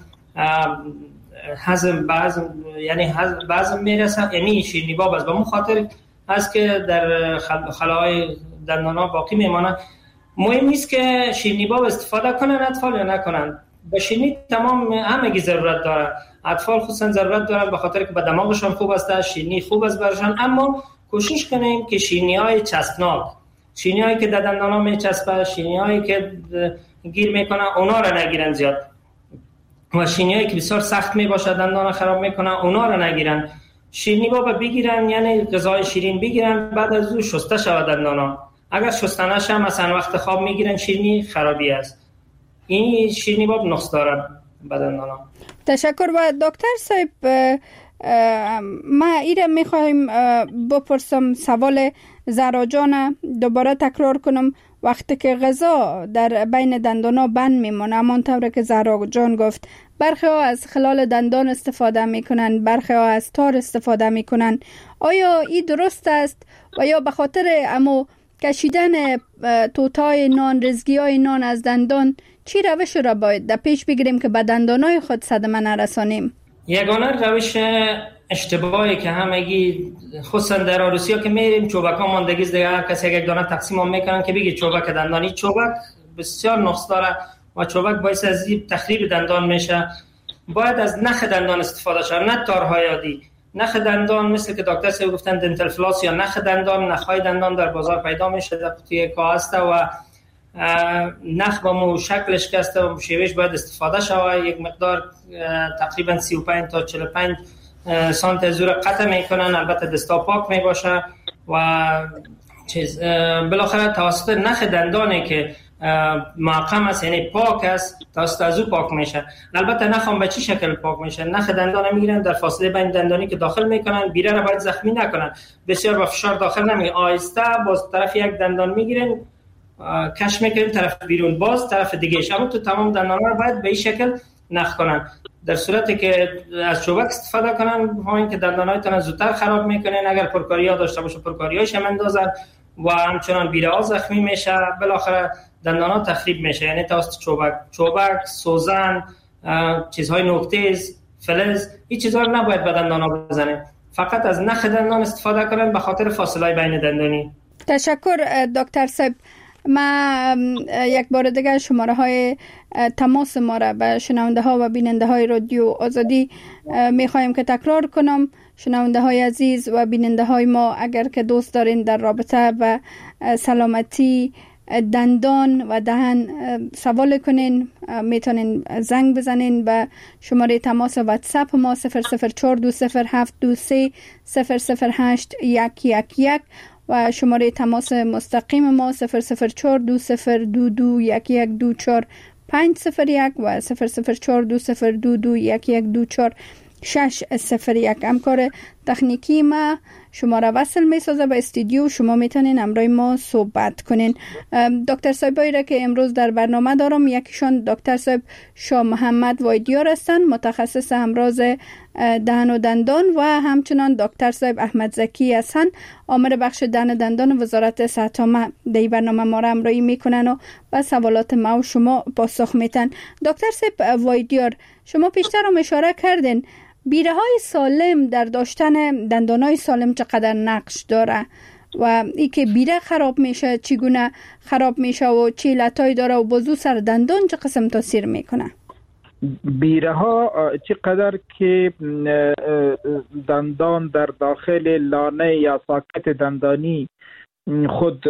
هضم بعضم یعنی بعضم میرسه یعنی شیرینی باب است. به اون خاطر هست که در خلاهای دندان ها باقی میمانه. مهم نیست که شیرینی باب استفاده کنن اطفال یا نکنن. با شیرینی تمام همگی ضرورت داره. اطفال خصوصا ضرورت دارن به خاطر که به دماغشان خوب است، شیرینی خوب است برشان. اما کوشش کنیم که شیرینی‌های چسبناک، شیرینی‌هایی که در دندان‌ها میچسبه، شیرینی‌هایی که گیر میکنه اونا را نگیرن زیاد. و شیرینی‌هایی که بسیار سخت میباشه دندان خراب میکنه اونا را نگیرن. شیرینی بابا بگیرن یعنی غذای شیرین بگیرن، بعد از اون شسته شود دندانا. اگر شسته نشه مثلا وقت خواب میگیرن شیرینی خرابی است. این شیرینی باب نقص داره بدن دندان. تشکر. و دکتر صاحب ما ایره میخوایم بپرسم سوال زهرا جان دوباره تکرار کنم. وقتی که غذا در بین دندانا بند میمونه همانطور که زهرا جان گفت، برخی ها از خلال دندان استفاده میکنن، برخی ها از تار استفاده میکنن. آیا این درست است و یا به خاطر امو کشیدن توتای نان، رزگی های نان از دندان چی روش را باید در پیش بگیریم که به دندانای خود صدمه نرسانیم؟ یگانه روش اشتباهی که همگی خصوصا در عروسی‌ها که میریم چوبک ها ماندگی دیگه هر کسی یک دانه تقسیم هم میکنن که بگی چوبک دندانی. چوبک بسیار نقص داره و چوبک باعث از تخریب دندان میشه. باید از نخ دندان استفاده شد، نه تارهای عادی. نخ دندان مثل که دکتر سه گفتن دنتال فلاس یا نخ دندان، نخهای دندان در بازار پیدا میشه در قوطی کاغذ و نخ با مو شکلش که است و شیوهش باید استفاده شود. یک مقدار تقریبا سی و پنج تا چهل و پنج سانتی زور قطع میکنن، البته دستا پاک میباشه و چیز بالاخره توسط نخ دندانی که معقم است، یعنی پاک است، توسط از او پاک میشه. البته نخم به چه شکل پاک میشه؟ نخ دندان میگیرن، در فاصله بین دندانی که داخل میکنن، بیره را باید زخمی نکنن، بسیار با فشار داخل نمیگیرن، آهسته باز طرف یک دندان میگیرن، کش میکنن طرف بیرون، باز طرف دیگه شما تو تمام دندان ها باید به این شکل نخ کنن. در صورتی که از چوبک استفاده کنن، همین که دندانایتون زودتر خراب میکنن، اگر پرکاری‌ها داشته باشه پرکاری‌هاش هم اندازن و همچنان بیره‌ها زخمی میشه، بالاخره دندان‌ها تخریب میشه. یعنی توسط چوبک چوبک سوزن، چیزهای نوک‌تیز، فلز، این چیزها رو نباید به دندان‌ها بزنیم، فقط از نخ دندان استفاده کنن به خاطر فاصله بین دندانی. تشکر دکتر صاحب. ما یک بار دیگر شماره های تماس ما را به شنونده ها و بیننده های رادیو آزادی می خواهیم که تکرار کنم. شنونده های عزیز و بیننده های ما، اگر که دوست دارین در رابطه و سلامتی دندان و دهن سوال کنین، میتونین زنگ بزنین به شماره تماس واتساپ ما صفر صفر چهار دو صفر هفت دو سه صفر صفر هشت یک یک یک و شماره تماس مستقیم ما صفر صفر چهار دو صفر دو دو یک یک دو چهار پنج صفر یک و صفر صفر چهار دو صفر دو دو یک یک دو چهار شش صفر یک. همکار تکنیکی ما شما را وصل می سازه به استودیو، شما میتونین امروز ما صحبت کنین. دکتر صاحبایی را که امروز در برنامه دارم، یکیشون دکتر صاحب شاه محمد وایدیار هستن، متخصص امراض دهن و دندان، و همچنان دکتر صاحب احمد زکی هستن، آمر بخش دهن و دندان وزارت صحت عامه. در برنامه ما را همراهی میکنن و به سوالات ما و شما پاسخ میتن. دکتر صاحب وایدیار، شما پیشتر هم اشاره کردین بیره های سالم در داشتن دندان های سالم چقدر نقش داره و ای که بیره خراب میشه چگونه خراب میشه و چه علتایی داره و بازو سر دندان چه قسم تاثیر میکنه؟ بیره ها چقدر که دندان در داخل لانه یا ساکت دندانی خود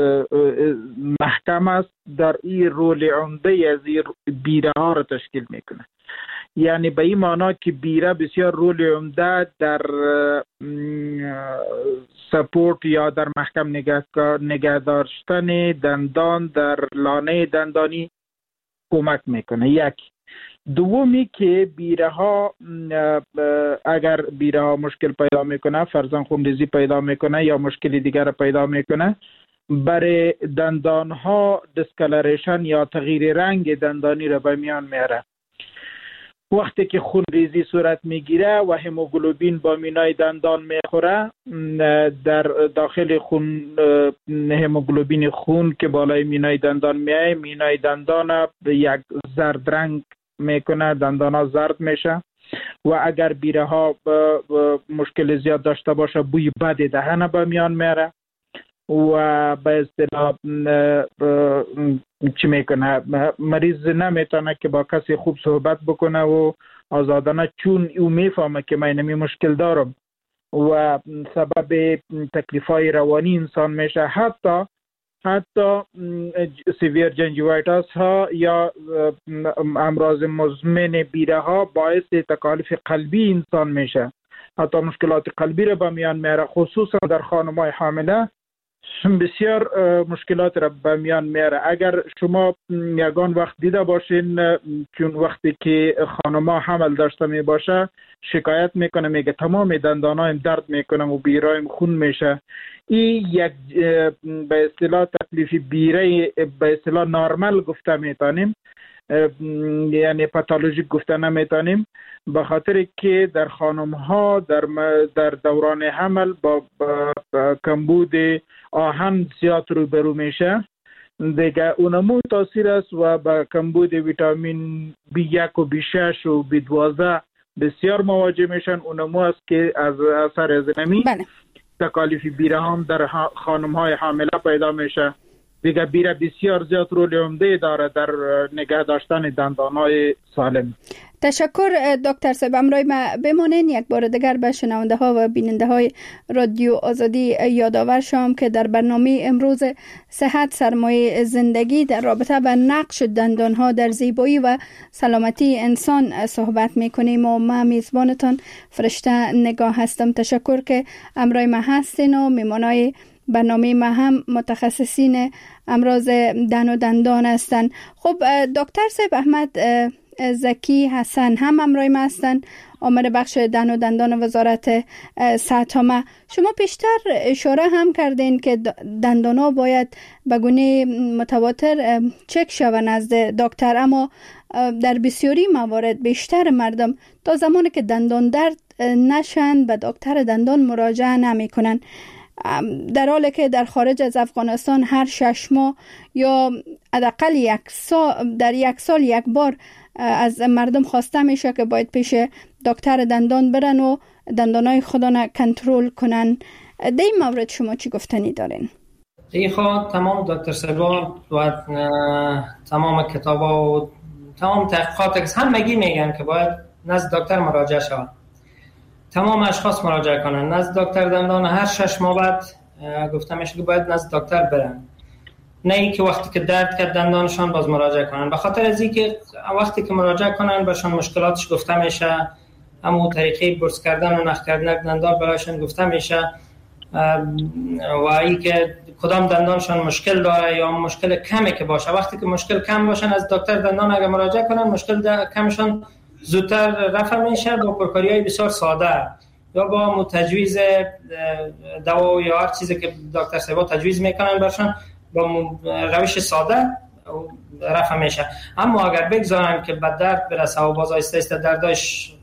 محکم است، در این رول عمده از این بیره ها را تشکیل میکنه. یعنی به این معنی که بیره بسیار رول عمده در سپورت یا در محکم نگه داشتن دندان در لانه دندانی کمک میکنه. یک. دومی که بیره ها اگر بیره ها مشکل پیدا میکنه، فرضاً خونریزی پیدا میکنه یا مشکلی دیگر پیدا میکنه، برای دندان ها دیسکلریشن یا تغییر رنگ دندانی را به میان میاره. وقتی که خونریزی صورت میگیره و هموگلوبین با مینای دندان میخوره، در داخل خون هموگلوبین خون که بالای مینای دندان میای، مینای دندان یک زرد رنگ میکنه، دندان ها زرد میشه و اگر بیره ها مشکل زیاد داشته باشه بوی بد دهن به میان میاره و به اصطلاح چی میکنه، مریض نمیتونه که با کسی خوب صحبت بکنه و آزادانه، چون او میفهمه که من نمی مشکل دارم و سبب تکلیفای روانی انسان میشه. حتی حتی سیویر جنجیوایتاس ها یا امراض مزمن بیره ها باعث تکالیف قلبی انسان میشه، حتی مشکلات قلبی را به میان میاره، خصوصا در خانم‌های حامله بسیار مشکلات را به میان میاره. اگر شما یگان وقت دیده باشین، چون وقتی که خانم‌ها حمل داشته می باشه شکایت میکنه، میگه تمام دندانایم درد میکنه و بیرایم خون میشه. این یک به اصطلاح تکلیف بیره به اصطلاح نارمل گفته میتونیم، یعنی پاتولوژیک گفته نمیتونیم، به خاطر که در خانم ها در در دوران حمل با, با, با کمبود آهن زیاد روبرو میشه دیگه، اونمو تاثیر است و با کمبود ویتامین بی یک و بی شش و بی دوازده بسیار مواجه میشن. اونمو است که از اثر از نمی تکالیف بیره هم در خانم های حامله پیدا میشه دیگه. بیره بسیار زیاد رول عمده داره در نگه داشتن دندانهای سالم. تشکر دکتر صاحب. امروز ما بمانین یک بار دیگر به شنونده ها و بیننده های رادیو آزادی یادآور شم که در برنامه امروز صحت سرمایه زندگی در رابطه با نقش دندان ها در زیبایی و سلامتی انسان صحبت میکنیم و ما میزبانتان فرشته نگاه هستم. تشکر که امروز ما هستین و میمانای برنامه ما هم متخصصین امراض دهن و دندان هستند. خب دکتر صاحب احمد زکی حسن هم همراه ما هستند، آمر بخش دهن و دندان وزارت صحت عامه. شما پیشتر اشاره هم کردین که دندانا باید به گونه متواتر چک شوند نزد دکتر، اما در بسیاری موارد بیشتر مردم تا زمانی که دندان درد نشن به دکتر دندان مراجعه نمی کنن، در حالی که در خارج از افغانستان هر شش ماه یا حداقل یک سال در یک سال یک بار از مردم خواسته میشه که باید پیش دکتر دندان برن و دندانای خودانه کنترل کنن. در این مورد شما چی گفتنی دارین؟ ای خواه تمام دکتر سبا و تمام کتابا و تمام تحقیقات همگی میگن که باید نزد دکتر مراجعه شود. تمام اشخاص مراجعه کنن نزد دکتر دندان. هر شش ماه بعد گفته میشه که باید نزد دکتر برن، نه اینکه وقتی که درد کرد دندانشان باز مراجعه کنن. به خاطر از اینکه وقتی که مراجعه کنن برشان مشکلاتش گفته میشه، اما طریقه برس کردن و نخ کردن دندان برایشان گفته میشه و اینکه کدام دندانشان مشکل داره یا مشکل کمی که باشه. وقتی که مشکل کم باشن از دکتر دندان اگر مراجعه کنن مشکل کمشان زودتر رفع میشه با پرکاری‌های بسیار ساده یا با تجویز دوا یا هر چیزی که دکتر سبا تجویز میکنن برشان با روش ساده رفع میشه. اما اگر بگذارن که به درد برسه و باز آیسته آیسته درداش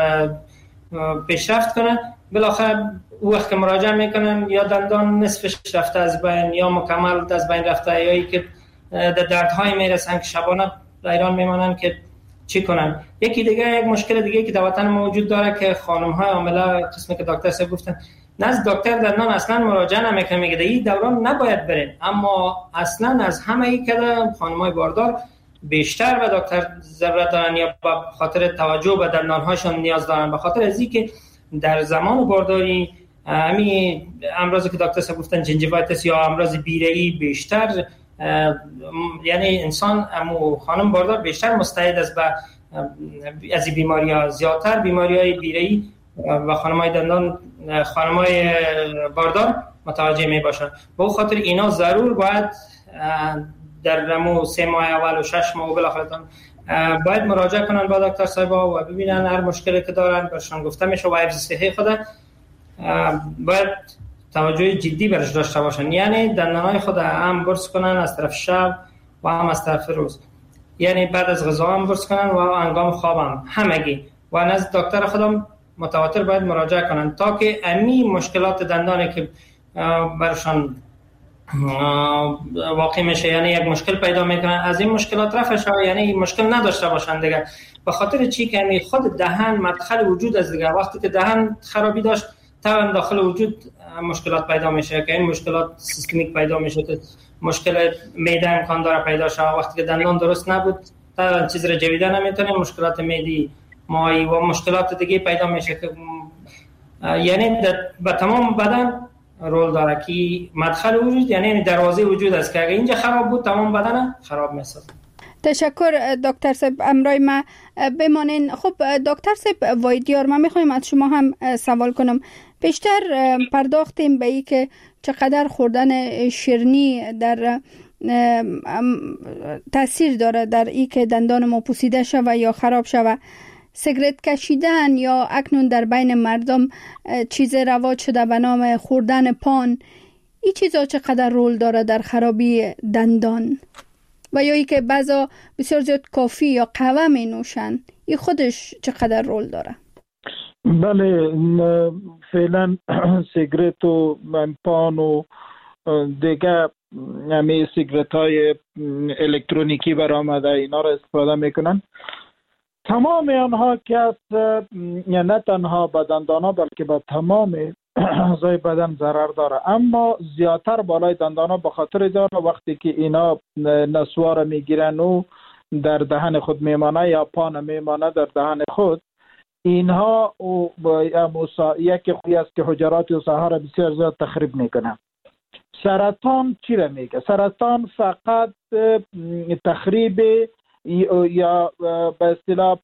پیشرفت کنه، بالاخره او وقت که مراجعه میکنن یا دندان نصفش رفته از بین یا مکمل از بین رفته یا ای که دردهای میرسن که شبانه ایران میمانن که چی کنن. یکی دیگه یک مشکل دیگه که در وطن ما وجود داره که خانم های عامله قسمی که دکتر صاحب گفتن نزد دکتر دندان اصلا مراجعه نمیکنه، میگه این دوران نباید برین، اما اصلا از همه ای که خانم های باردار بیشتر به دکتر ضرورت دارن یا به خاطر توجه به دندانهاشون نیاز دارن، به خاطر از اینکه در زمان بارداری همین امراضی که دکتر صاحب گفتن جنجیوایتیس یا امراض بیره‌ای بیشتر، یعنی انسان امو خانم باردار بیشتر مستعد است به از بیماری‌ها، زیادتر بیماری‌های بیره‌ای و خانم‌های دندان خانم‌های باردار متوجه می‌باشند. به اون خاطر اینا ضرور باید در امو سه ماه اول و شش ماه و بالاخره باید مراجعه کنن با دکتر صاحبا و ببینن هر مشکلی که دارن برشان گفته میشه و حفظ صحی خود باید توجه جدی برش داشته باشن. یعنی دندانهای خود هم برس کنن از طرف شب و هم از طرف روز، یعنی بعد از غذا هم برس کنن و هنگام خواب هم همگی و نزد دکتر خودم متواتر باید مراجعه کنن تا که امی مشکلات دندانی که برشان واقع میشه، یعنی یک مشکل پیدا میکنن، از این مشکلات رفع شه، یعنی مشکل نداشته باشن دیگه. به خاطر چی که یعنی خود دهن مدخل وجود از دیگه، وقتی که دهن خرابی داشت طبعا داخل وجود مشکلات پیدا میشه که این مشکلات سیستمیک پیدا میشه که مشکل معده امکان داره پیدا شه. وقتی که دندان درست نبود طبعا چیز را جویده نمیتونه، مشکلات معدی مایی و مشکلات دیگه پیدا میشه که یعنی به تمام بدن رول داره که مدخل وجود یعنی دروازه وجود است که اگه اینجا خراب بود تمام بدن خراب میشه. تشکر دکتر صاحب، امرای ما بمانین. خب دکتر صاحب وایدیار، من میخوایم از شما هم سوال کنم. پیشتر پرداختیم به ای که چقدر خوردن شیرینی در تاثیر داره در ای که دندان ما پوسیده شوه یا خراب شوه. سیگرت کشیدن یا اکنون در بین مردم چیز رواج شده به نام خوردن پان، این چیزا چقدر رول داره در خرابی دندان؟ و یا ای که بعضا بسیار زیاد کافی یا قهوه می نوشن، این خودش چقدر رول داره؟ بله، فعلا سیگرت و پان و دیگه همه سیگرت های الکترونیکی برآمده اینا را استفاده میکنن. تمام آنها که از نه تنها به دندانا بلکه به تمام اعضای بدن ضرر داره، اما زیادتر بالای دندانا به خاطر داره وقتی که اینا نسوار میگیرن و در دهن خود میمانه یا پان میمانه در دهن خود، اینها یک خوی است که حجرات و ساحه را بسیار زیاد تخریب میکنه. سرطان چی را میگه؟ سرطان فقط تخریب یا به اصطلاح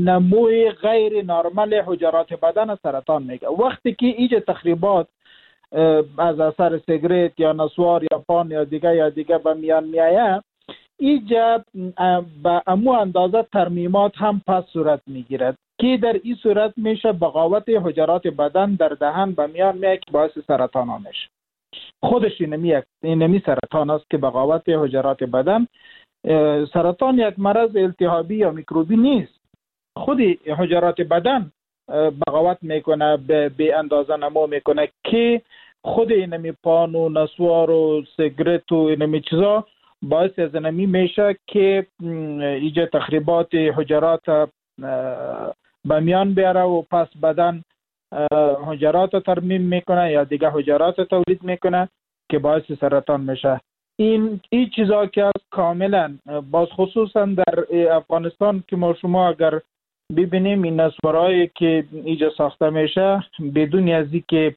نموی غیر نرمال حجرات بدن سرطان میگه. وقتی که ایجاد تخریبات از اثر سیگرت یا نسوار یا پان یا دیگه یا دیگه به میان میآید، اینجا به امو اندازه ترمیمات هم پس صورت میگیرد که در این صورت میشه بغاوت حجرات بدن در دهن به میان میاد که باعث سرطان ها میشه. خودش اینمی اینمی سرطان است که بغاوت حجرات بدن. سرطان یک مرض التهابی یا میکروبی نیست، خود حجرات بدن بغاوت میکنه، به اندازه نمو میکنه که خود اینمی پان و نسوار و سیگرت و اینمی چیزا باعث از اینمی میشه که ایجاد تخریبات حجرات به میان بیاره و پس بدن حجرات ترمیم میکنه یا دیگه حجرات تولید میکنه که باعث سرطان میشه. این این چیزا که از کاملا باز خصوصا در افغانستان که ما شما اگر ببینیم این نسوارهایی که اینجا ساخته میشه بدون از اینکه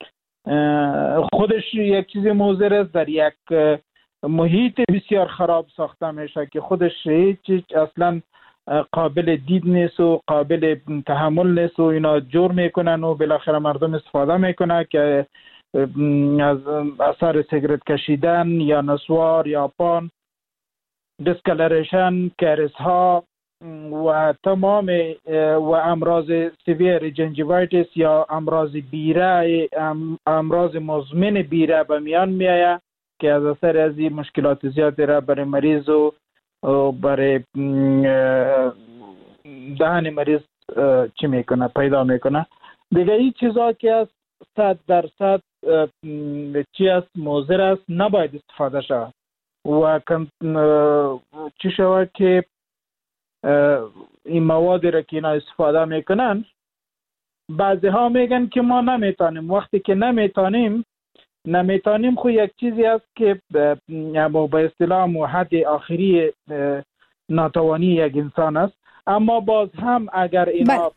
خودش یک چیز مضر است در یک محیط بسیار خراب ساخته میشه که خودش هیچ اصلا قابل دید نیست و قابل تحمل نیست و اینا جور میکنن و بالاخره مردم استفاده میکنه که از اثر سیگرت کشیدن یا نسوار یا پان، دیسکلریشن، کریس ها و تمام و امراض سیویر جنجیوایتیس یا امراض بیره، امراض مزمن بیره به میان میآید که از اثر از این مشکلات زیادی را برای مریض و برای دهن مریض چی میکنه پیدا میکنه. دیگه این چیزا که از صد درصد چی است مضر است نباید استفاده شود و چی شود که این مواد را که اینا استفاده میکنن بعضی ها میگن که ما نمیتونیم. وقتی که نمیتونیم نمیتونیم خو یک چیزی است که به اصطلاح حد آخری ناتوانی یک انسان است، اما باز هم اگر اینا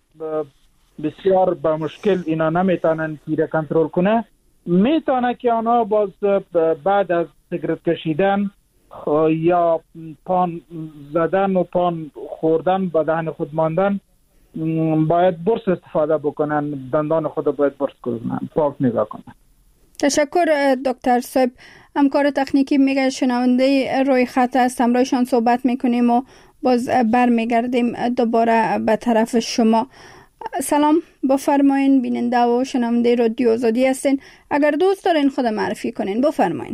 بسیار به مشکل اینا نمیتونن تیره کنترل کنه، میتونه که آنها باز بعد از سیگرت کشیدن یا پان زدن و پان خوردن به دهن خود ماندن باید برس استفاده بکنن، دندان خود باید برس کنن، پاک نگاه کنن. تشکر دکتر صاحب. همکار تکنیکی میگه شنونده روی خط است، همراهشان صحبت میکنیم و باز برمیگردیم دوباره به طرف شما. سلام، بفرمایین. بیننده و شنونده رادیو آزادی هستین، اگر دوست دارین خود معرفی کنین بفرمایین.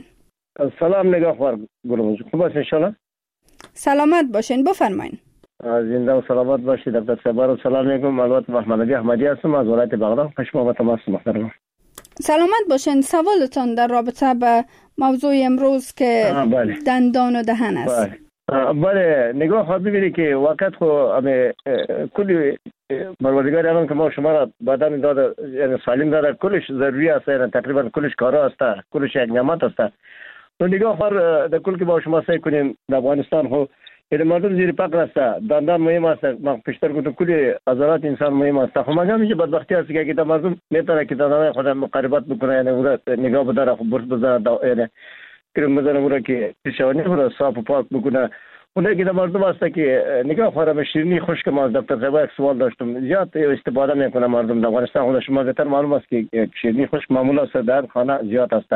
سلام نگاهوار گروه، خوب است انشالله؟ سلامت باشین، بفرمایین. زنده و سلامت باشید. دکتر صاحب رو سلام میکنم. البته محمد علی احمدی هستم از ولایت بغداد. خوش آمدید تماس محترم. سلامت باشین. سوالتون در رابطه به موضوع امروز که دندان و دهن است. بله بله نگاه خواهد ببینید که وقت خو همه کلی پروردگار الان که ما شما را بدن داده، یعنی سالم داده، کلش ضروری است، یعنی تقریبا کلش کارا است، کلش یک نعمت است. تو نگاه خواهد در کل که با شما سعی کنیم در افغانستان خو یعنی مردم زیر فقر است، دندان مهم است. ما پیشتر گفتم کلی عضلات انسان مهم است. خب مگر میشه بدبختی است که مردم میتونه که دندان خود مقربت بکنه، یعنی اون نگاه بداره، خب برس بزنه، یعنی کرم بزنه اون که پیشانی خود صاف و پاک بکنه. اونایی که مردم است که نگاه خورم شیرینی خشک ما از دکتر صاحب یک سوال داشتم، زیاد استفاده میکنه مردم در افغانستان. خود شما بهتر معلوم است که شیرینی خشک معمول است در خانه زیاد است.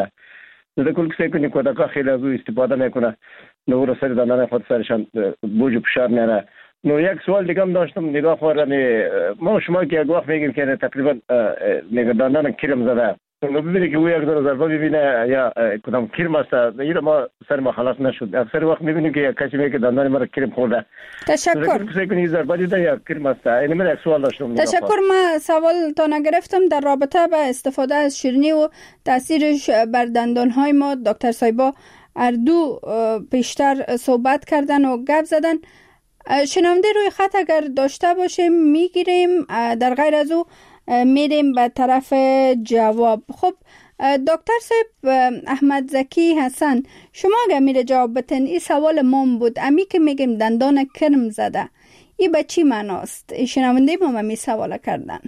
در کل کسی که کودکا خیلی از او استفاده میکنه، نو رو سر دندان خود سرشان بوج و فشار میاره. نو یک سوال دیگه هم داشتم، نگاه خورم ما شما که یک وقت میگیم که تقریبا نگاه دندان کرم زده، نو ببینید که او یک دور ضربه ببینه یا کدام کرم است، اینو ما سر ما خلاص نشد. اکثر وقت میبینیم که کسی میگه که دندان ما کرم خورده. تشکر. کسی که ضربه دیده یا کرم است. این من یک سوال داشتم. تشکر. ما سوال تا نگرفتم در رابطه با استفاده از شیرینی و تاثیرش بر دندان های ما. دکتر صایبا اردو پیشتر صحبت کردن و گپ زدن. شنونده روی خط اگر داشته باشیم میگیریم، در غیر از او میریم به طرف جواب. خب دکتر صاحب احمد زکی حسن، شما اگر میره جواب بتن، این سوال مام بود، امی که میگیم دندان کرم زده، این به چی معناست؟ شنونده ما می سوال کردن.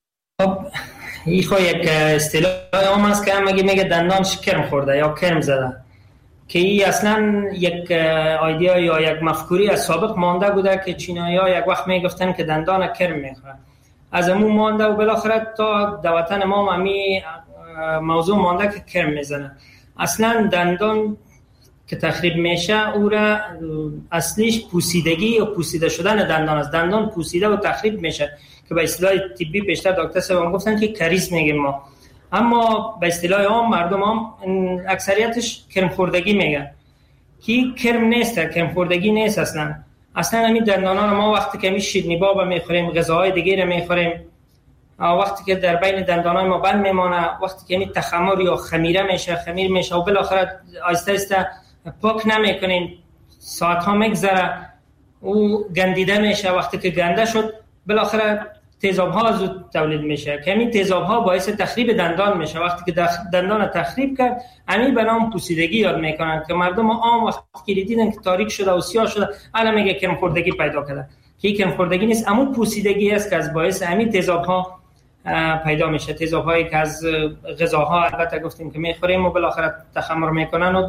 خب این خو یک اصطلاح عام است که هم میگه دندان کرم خورده یا کرم زده، که این اصلا یک ایده یا یک مفکوری از سابق مانده بوده که چینایی‌ها یک وقت میگفتن که دندان کرم میخوره، از امون مانده و بالاخره تا در وطن ما همی موضوع مانده که کرم میزنه. اصلا دندان که تخریب میشه او را اصلیش پوسیدگی یا پوسیده شدن دندان است. دندان پوسیده و تخریب میشه که به اصطلاح طبی پیشتر دکتر صاحب گفتن که کریز میگیم ما، اما به اصطلاح عام مردم هم اکثریتش کرم خوردگی میگن که کرم نیست، کرم خوردگی نیست. اصلا اصلا همین دندانا رو ما وقتی که می شیرینی بابا میخوریم، غذاهای دیگه رو میخوریم، وقتی که در بین دندانای ما بند میمونه، وقتی که می تخمر یا خمیره میشه، خمیر میشه و بالاخره آهسته آهسته پاک نمیکنین، ساعت ها میگذره او گندیده میشه. وقتی که گنده شد بالاخره تیزاب ها زود تولید میشه که همین تیزاب ها باعث تخریب دندان میشه. وقتی که دندان تخریب کرد همین به نام پوسیدگی یاد میکنن که مردم عام وقتی که دیدن که تاریک شده و سیاه شده الان میگه کرم خوردگی پیدا کرده، که کرم خوردگی نیست، اما پوسیدگی است که از باعث همین تیزاب ها پیدا میشه. تیزاب هایی که از غذاها البته گفتیم که میخوریم و بالاخره تخمر میکنن و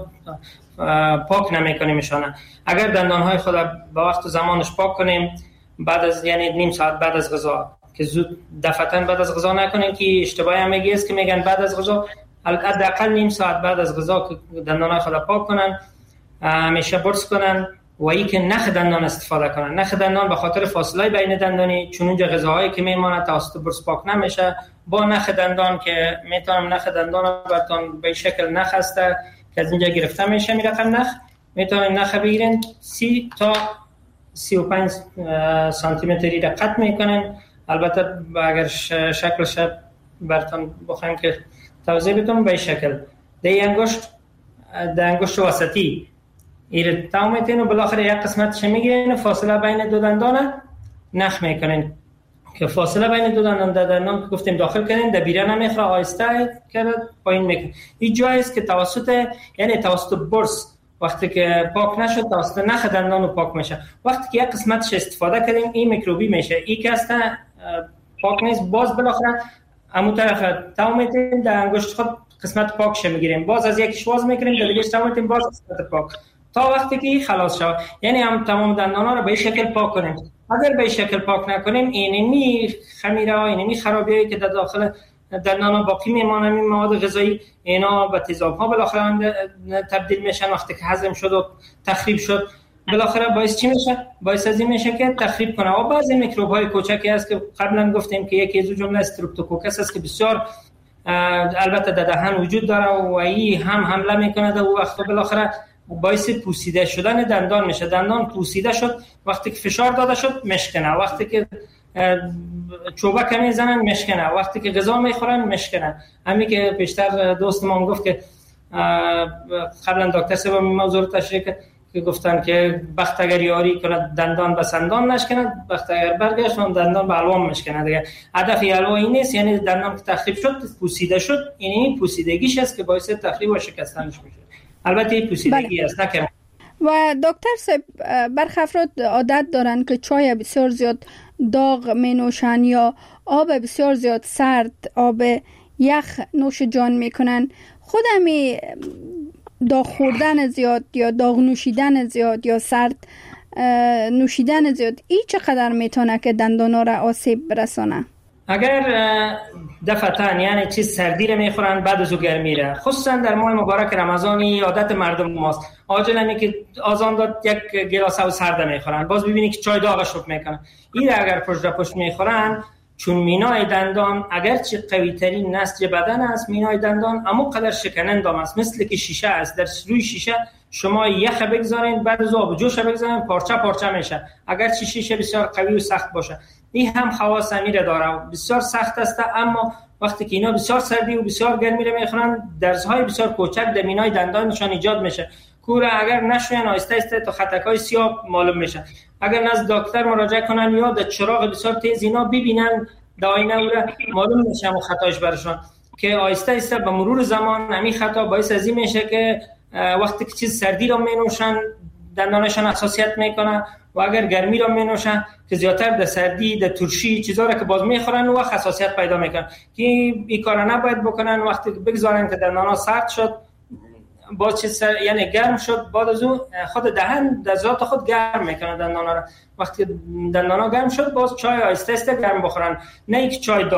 پاک نمیکنیمشان. اگر دندان های خود با وقت و زمانش پاک کنیم، بعد از یعنی نیم ساعت بعد از غذا، که زود دفعتاً بعد از غذا نکنیم که اشتباهی همگی است که میگن بعد از غذا، حداقل نیم ساعت بعد از غذا که دندان خود پاک کنن، همیشه برس کنن و این که نخ دندان استفاده کنن. نخ دندان به خاطر فاصله بین دندانی، چون اونجا غذاهایی که میمونه توسط برس پاک نمیشه، با نخ دندان که میتونم نخ دندان براتون به شکل نخ هسته که از اینجا گرفته میشه، می رقم نخ میتونین نخ بگیرین سی تا سی و پنج سانتی متری را قطع میکنن. البته اگر شکلش براتون بخوایم که توضیح بدم، به شکل ده انگشت ده انگشت وسطی این تا میتونین و بالاخره یک قسمتش میگیرین، فاصله بین دو دندان نخ میکنین که فاصله بین دو دندان در دندان که گفتیم داخل کنین، در بیره نمیخوره، آهسته کرد پایین میکنین. این جایی است که توسط یعنی توسط برس وقتی که پاک نشد توسط نخ دندان رو پاک میشه. وقتی که یک قسمتش استفاده کردیم این میکروبی میشه، این که اصلا پاک نیست، باز بالاخره همون طرف تا میتونیم در انگشت خود قسمت پاکش میگیریم، باز از یکیش باز میکنیم در دیگه‌اش تا میتونیم باز قسمت پاک تا وقتی که خلاص شود. یعنی هم تمام دندانا رو به این شکل پاک کنیم. اگر به این شکل پاک نکنیم اینمی خمیره ها، اینمی خرابیایی که در داخل دندانا باقی میمونه، این مواد غذایی اینا به تیزاب ها بالاخره تبدیل میشن. وقتی که هضم شد و تخریب شد بالاخره باعث چی میشه؟ باعث از این میشه که تخریب کنه. و بعضی میکروب های کوچکی هست که قبلا گفتیم که یکی از جمله استرپتوکوکس است که بسیار البته در دهن وجود داره و این هم حمله میکنه در وقت بالاخره باعث پوسیده شدن دندان میشه. دندان پوسیده شد وقتی که فشار داده شد مشکنه، وقتی که چوبک میزنن مشکنه، وقتی که غذا میخورن مشکنه. همین که پیشتر دوست ما گفت که قبلا دکتر صاحب موضوع تشریح که گفتن که بخت اگر یاری کنه دندان به سندان نشکنه، بخت اگر برگشت دندان به الوام مشکنه. دیگه هدف الوا این نیست، یعنی دندان که تخریب شد پوسیده شد، این پوسیدگیش است که باعث تخریب و شکستنش میشه. البته این پوسیدگی است نه. و دکتر صاحب برخی افراد عادت دارن که چای بسیار زیاد داغ می نوشن یا آب بسیار زیاد سرد، آب یخ نوش جان میکنن. خود همی داغ خوردن زیاد یا داغ نوشیدن زیاد یا سرد نوشیدن زیاد این چقدر میتونه که دندانا را آسیب برسانه؟ اگر دفعتاً یعنی چیز سردی رو میخورن بعد از او گرمی را، خصوصا در ماه مبارک رمضانی عادت مردم ماست عاجل همی که آزان داد یک گلاس او سرده میخورن، باز ببینی که چای داغش رو میکنن. این اگر پشت را پشت میخورن، چون مینای دندان اگرچه قوی ترین نسج بدن است، مینای دندان اما قدر شکننده است، مثل که شیشه است. در روی شیشه شما یخ بگذارین بعد از آب جوش بگذارین پارچه پارچه میشه، اگرچه شیشه بسیار قوی و سخت باشه. این هم خواص امیر داره و بسیار سخت است، اما وقتی که اینا بسیار سردی و بسیار گرمی رو میخورن درزهای بسیار کوچک در مینای دندانشان ایجاد میشه. کوره اگر نشوین آهسته آهسته تا خطکای سیاه معلوم میشه. اگر نزد دکتر مراجعه کنن یا در چراغ بسیار تیز اینا ببینن در آینه او معلوم میشه و خطاش برشان، که آهسته آهسته به مرور زمان همین خطا باعث از این میشه که وقتی که چیز سردی رو مینوشن دندانشان حساسیت میکنه و اگر گرمی رو مینوشن که زیادتر در سردی در ترشی چیزا رو که باز میخورن و حساسیت پیدا میکنن، که این کارا نباید بکنن. وقتی که بگذارن که دندانا سرد شد باز چیز سر... یعنی گرم شد، بعد از اون خود دهن در ذات خود گرم میکنه دندانا رو. وقتی دندانا گرم شد باز چای آهسته آهسته گرم بخورن، نه یک چای داغ.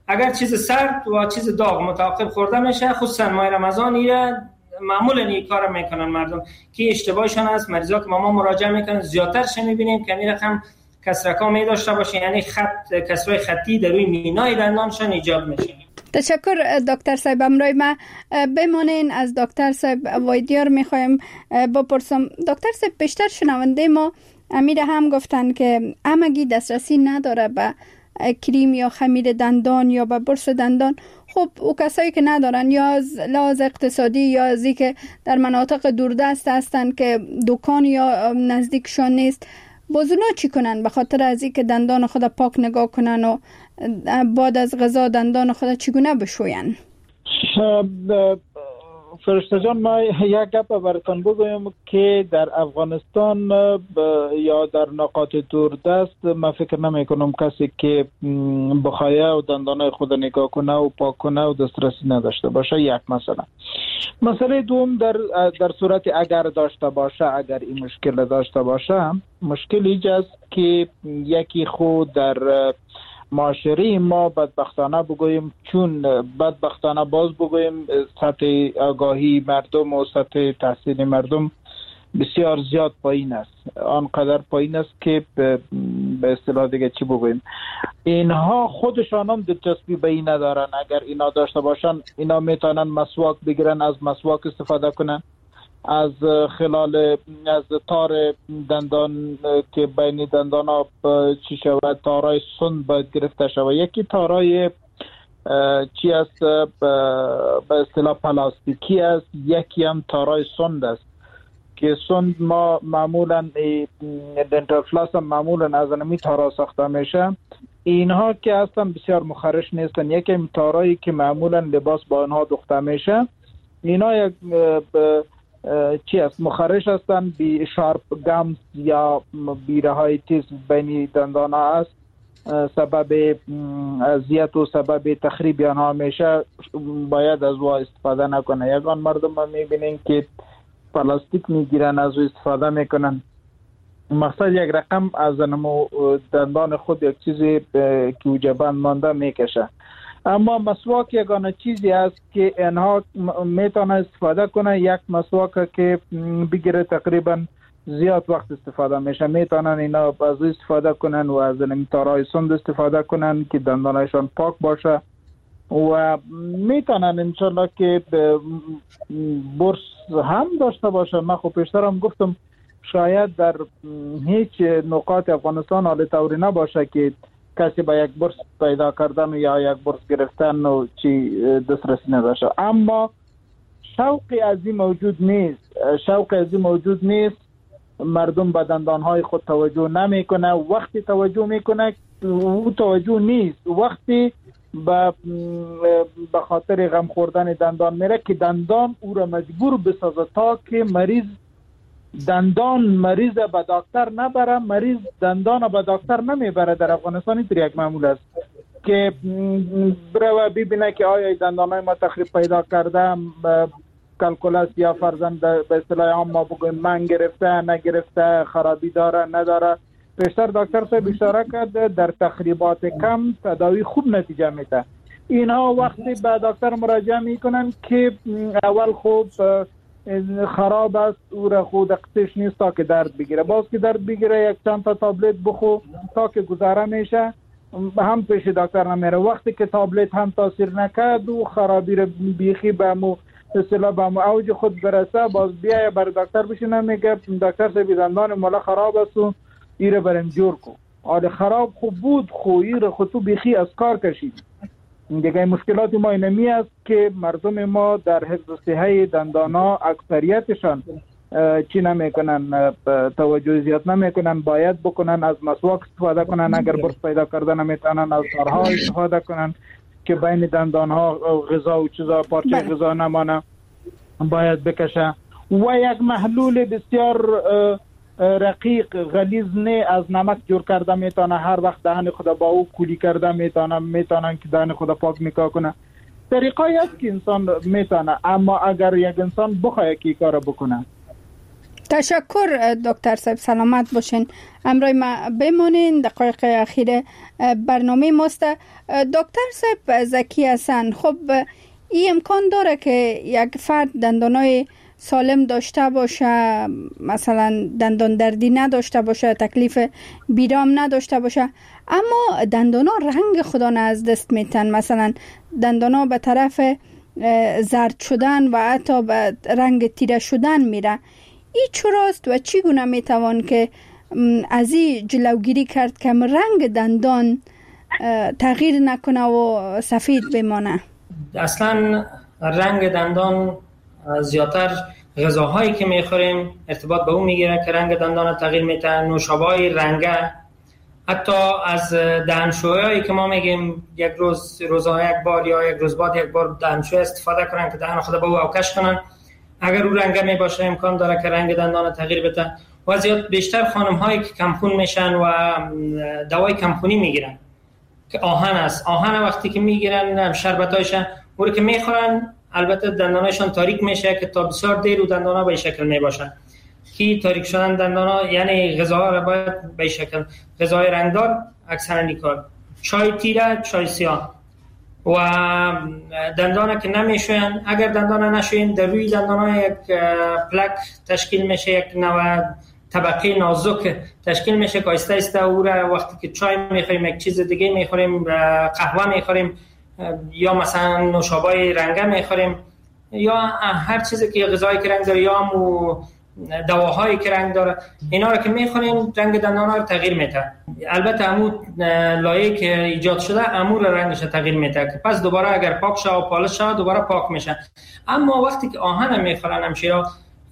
اگر چیز سرد و چیز داغ متعاقب خورده میشه، خصوصا ماه رمضان ایره معمولا این کار میکنن مردم که اشتباهشون است. مریضا که ما مراجعه میکنن زیادترش میبینیم که این رقم کسرکا می داشته باشه، یعنی خط کسرای خطی در روی مینای دندانشان ایجاد میشه. تشکر دکتر صاحب. امروی ما بمانین از دکتر صاحب وایدیار میخوایم بپرسم. دکتر صاحب بیشتر شنونده ما امیر هم گفتن که همگی دسترسی نداره به کریم یا خمیر دندان یا به برس دندان. خب او کسایی که ندارن یا از لحاظ اقتصادی یا از که در مناطق دوردست هستن که دکان یا نزدیکشان نیست، باز اونا چی کنن به خاطر از اینکه دندان خود پاک نگاه کنن و بعد از غذا دندان خود چگونه بشوین؟ فرشته جان، ما یک گپ براتون بگویم که در افغانستان یا در نقاط دوردست من فکر نمی کنم کسی که بخایه و دندانای خود نگاه کنه و پاک کنه و دسترسی نداشته باشه. یک مسئله. مسئله دوم، در در صورت اگر داشته باشه، اگر این مشکل داشته باشه، مشکل ایجاست که یکی خود در معاشره ما بدبختانه بگوییم، چون بدبختانه باز بگوییم سطح آگاهی مردم و سطح تحصیل مردم بسیار زیاد پایین است. آنقدر پایین است که به اصطلاح دیگه چی بگوییم، اینها خودشان هم دلچسبی به این ندارن. اگر اینا داشته باشن، اینا میتونن مسواک بگیرن، از مسواک استفاده کنن، از خلال از تار دندان که بین دندان ها چی شود، تارای سند باید گرفته شود. یکی تارای چی است به اصطلاح پلاستیکی است، یکی هم تارای سند است که سند ما معمولا دنتال فلاس هم معمولا از نمی تارا ساخته میشه. اینها که هستن بسیار مخرش نیستن. یکی تارایی که معمولا لباس با اینها دوخته میشه، اینا یک چی است مخرش هستن، بی شارپ گامز یا بیره های تیز بین دندان ها است، سبب اذیت و سبب تخریب آنها میشه. باید از او استفاده نکنه. یگان مردم ما میبینیم که پلاستیک میگیرن، از او استفاده میکنن. مقصد یک رقم از نمو دندان خود یک چیزی که وجبان مانده میکشه. اما مسواک یگانه چیزی است که اینها میتونه استفاده کنه. یک مسواک که بگیره تقریبا زیاد وقت استفاده میشه، میتونن اینا از استفاده کنن و از تارای سند استفاده کنن که دندانشان پاک باشه و میتونن انشالله که برس هم داشته باشه. من خب پیشتر هم گفتم شاید در هیچ نقاط افغانستان حال طوری نباشه که کسی با یک برس پیدا کردن یا یک برس گرفتن و چی دسترسی نداشته. اما شوقی از این موجود نیست. شوقی از این موجود نیست. مردم به دندانهای خود توجه نمیکنه. وقتی توجه میکنه او توجه نیست. وقتی به خاطر غم خوردن دندان میره که دندان او را مجبور بسازه تا که مریض دندان مریض به دکتر نبره. مریض دندان به دکتر نمیبره. در افغانستان اینطور یک معمول است که بره و ببینه که آیا دندانای ما تخریب پیدا کرده، کلکولاس یا فرزند به اصطلاح عام ما بگویم من گرفته نگرفته، خرابی داره نداره. پیشتر دکتر صاحب اشاره کرد در تخریبات کم تداوی خوب نتیجه میده. اینها وقتی به دکتر مراجعه میکنن که اول خوب خراب است، او را خود قصش نیست تا که درد بگیره. باز که درد بگیره یک چند تا تابلت بخو تا که گذاره میشه، هم پیش دکتر نمیره. وقتی که تابلت هم تاثیر نکرد و خرابی را بیخی به مو اصطلاح به مو اوج خود برسه، باز بیایه بر دکتر بشینه میگه دکتر صاحب دندان مالا خراب است و ایره برم جور کو. آره خراب خوب بود، خو ایره خود تو بیخی از کار کشید. دیگه مشکلات ما اینمی است که مردم ما در حفظ صحه دندانا اکثریتشان چی نمیکنن، توجه زیاد نمیکنن. باید بکنن از مسواک استفاده کنن، اگر برس پیدا کردن نمیتونن از تارها استفاده کنن که بین دندانها غذا و چیزا پارچه غذا نمانه، باید بکشه. و یک محلول بسیار رقیق غلیظ نه از نمک جور کرده میتونه. هر وقت دهن خود با او کولی کرده میتونه میتونن که دهن خود پاک میکا کنه. طریقایی است که انسان میتونه، اما اگر یک انسان بخواه که کار بکنه. تشکر دکتر صاحب، سلامت باشین. امروز ما بمانین، دقایق اخیر برنامه ماست. دکتر صاحب زکی حسن، خب این امکان داره که یک فرد دندانای سالم داشته باشه، مثلا دندان دردی نداشته باشه، تکلیف بیرام نداشته باشه، اما دندانا رنگ خودان از دست میتن، مثلا دندانا به طرف زرد شدن و حتی به رنگ تیره شدن میره. این چراست و چگونه میتوان که از این جلوگیری کرد که رنگ دندان تغییر نکنه و سفید بمانه؟ اصلا رنگ دندان زیادتر غذاهایی که میخوریم ارتباط به اون میگیره که رنگ دندان تغییر میده. نوشابه‌های رنگه، حتی از دهنشویی که ما میگیم یک روز روزها یک بار یا یک روز بعد یک بار دهنشوی استفاده کنن که دهن خود به او اوکش کنن، اگر او رنگه میباشه امکان داره که رنگ دندان تغییر بده. و زیاد بیشتر خانم هایی که کمخون میشن و دوای کمخونی میگیرن که آهن است، آهن وقتی که میگیرن شربتایش او که میخورن، البته دندانایشان تاریک میشه که تا بسیار دیر و دندانا به این شکل میباشن. کی تاریک شدن دندانا یعنی غذاها را باید به این شکل، غذای رنگدار اکثرا نیکار، چای تیره، چای سیاه و دندانا که نمیشوین. اگر دندانا نشوین در روی دندانا یک پلک تشکیل میشه، یک نوع طبقه نازک تشکیل میشه که آیسته آیسته او را وقتی که چای میخوریم، یک چیز دیگه میخوریم، قهوه میخوریم یا مثلا نوشابه رنگه میخوریم یا هر چیزی که غذایی که رنگ داره یا مو دواهایی که رنگ داره، اینا رو که میخوریم رنگ دندانا رو تغییر میده. البته امو لایه که ایجاد شده امو رنگش تغییر میده که پس دوباره اگر پاک شه و پالش شه دوباره پاک میشه. اما وقتی که آهن میخورن همشیرا،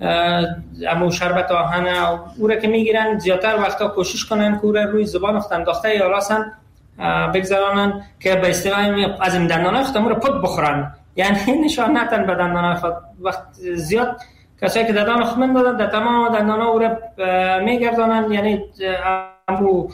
امو شربت آهن او رو که میگیرن، زیادتر وقتا کوشش کنن که او رو روی زبان خود انداخته یا راسن بگذارانن که به اصطلاح از این دندانای خود رو پد بخورن، یعنی نشان ندن به دندانای خود. وقت زیاد کسایی که دندان خود من دادن در تمام دندانا او رو میگردانن، یعنی امو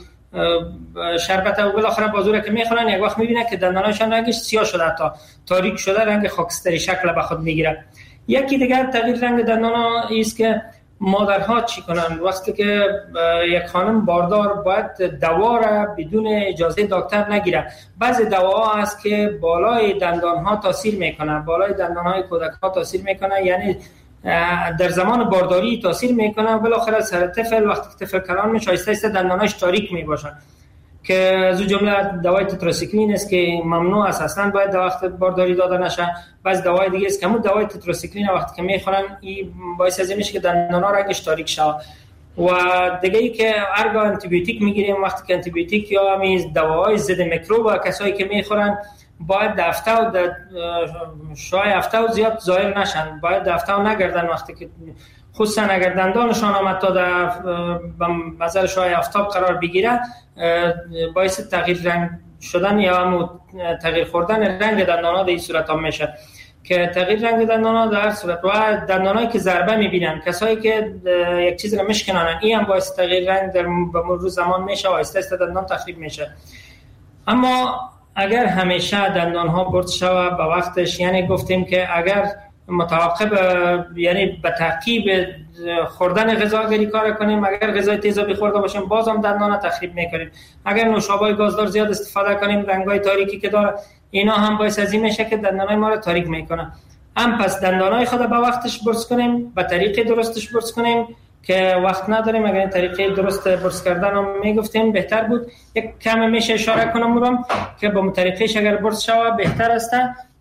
شربت و بالاخره بازوره که میخورن، یک وقت میبینن که دندانایشان رنگش سیاه شده، تا تاریک شده، رنگ خاکستری شکل به خود میگیره. یکی دیگر تغییر رنگ دندانا است که مادرها چی کنن وقتی که یک خانم باردار باید دوا را بدون اجازه دکتر نگیره. بعضی دواها هست که بالای دندانها تاثیر میکنه، بالای دندانهای کودک‌ها تاثیر میکنه، یعنی در زمان بارداری تاثیر میکنه. بالاخره سر طفل وقتی که طفل کلان میشه آیسته آیسته دنداناش تاریک میباشن که از جمله دوای تتراسیکلین است که ممنوع است، اصلا باید در وقت بارداری داده نشه. بعض دوای دیگه است که همون دوای تتراسیکلین وقتی که میخورن این باعث از میشه که دندانا رنگش تاریک شه. و دیگه ای که ارگا آنتی بیوتیک میگیریم، وقتی که آنتی بیوتیک یا همین دواهای ضد میکروب کسایی که میخورن باید دفته و شای هفته و زیاد ظاهر نشن، باید دفته و نگردن وقتی که خصوصا اگر دندانشان آمد تا در نظر شای آفتاب قرار بگیره، باعث تغییر رنگ شدن یا همون تغییر خوردن رنگ دندانا در این صورت هم میشه که تغییر رنگ دندانا در صورت و دندانایی که ضربه میبینن، کسایی که یک چیز رو میشکنن، این هم باعث تغییر رنگ در مرور زمان میشه و آیسته آیسته دندان تخریب میشه. اما اگر همیشه دندان ها برد شود به وقتش، یعنی گفتیم که اگر متعاقب یعنی به تعقیب خوردن غذاگری کار کنیم، اگر غذای تیزابی خورده باشیم باز هم دندان تخریب میکنیم، اگر نوشابه گازدار زیاد استفاده کنیم، رنگای تاریکی که داره اینا هم باعث از این میشه که دندانای ما رو تاریک میکنه. هم پس دندانای خود به وقتش برس کنیم، به طریق درستش برس کنیم که وقت نداریم. اگر این طریقه درست برس کردن هم میگفتیم بهتر بود. یک کم میشه اشاره کنم اونم که با طریقش اگر برس شود بهتر است.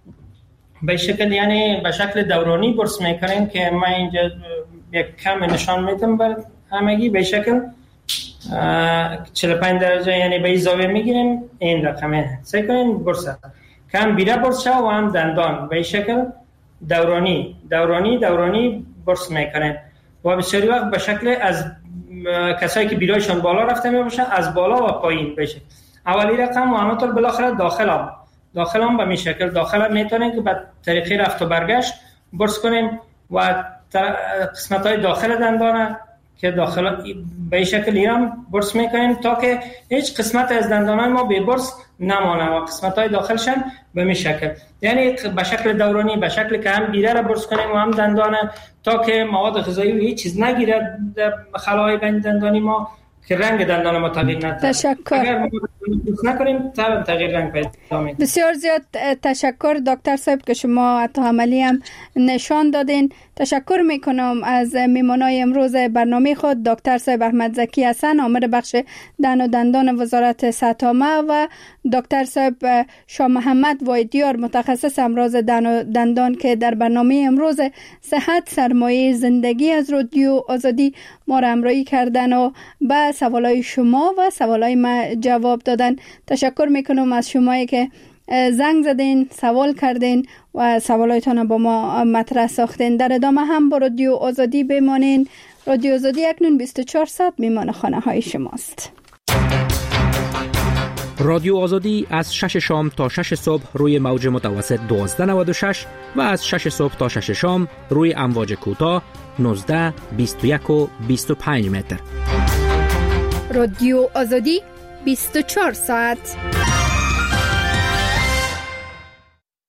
به شکل یعنی به شکل دورانی برس میکنیم که من اینجا یک کم نشان میدم بر همگی. به شکل چهل و پنج درجه یعنی به این زاویه میگیریم، این رقمه سعی کنیم برس کم بیره برس شود و هم دندان به شکل دورانی دورانی دورانی برس میکنیم و بسیاری وقت به شکل از کسایی که بیرایشان بالا رفته میباشن از بالا و پایین بشه. اولی رقم و همونطور بالاخره داخل هم داخل هم به می شکل داخل هم میتونیم که به طریقه رفت و برگشت برس کنیم و قسمت های داخل دندانه که داخل به شکل ایران برس میکنیم تا که هیچ قسمت از دندانای ما به برس نمانه و قسمت‌های داخلشان به می شکل، یعنی به شکل دورانی، به شکل که هم بیره را برس کنیم و هم دندانه، تا که مواد غذایی و هیچ چیز نگیره در خلاهای بین دندانی ما که رنگ دندان ما تغییر نده. تشکر. اگر ما برس نکنیم تا تغییر رنگ پیدا میکنه. بسیار زیاد تشکر دکتر صاحب که شما حتی عملی هم نشان دادین. تشکر میکنم از میمانای امروز برنامه خود دکتر صاحب احمد زکی حسن، آمر بخش دهن و دندان وزارت صحت عامه، و دکتر صاحب شاه محمد وایدیار، متخصص امراض دهن و دندان که در برنامه امروز صحت سرمایه زندگی از رادیو آزادی ما را همراهی کردن و به سوالای شما و سوالای ما جواب دادن. تشکر میکنم از شمایی که زنگ زدین، سوال کردین و سوالایتان با ما مطرح ساختین. در ادامه هم با رادیو آزادی بمانین. رادیو آزادی اکنون بیست و چهار ساعت میمان خانه های شماست. رادیو آزادی از شش شام تا شش صبح روی موج متوسط دوازده نود و شش و از شش صبح تا شش شام روی امواج کوتاه نوزده، بیست و یک و بیست و پنج متر. رادیو آزادی بیست و چهار ساعت.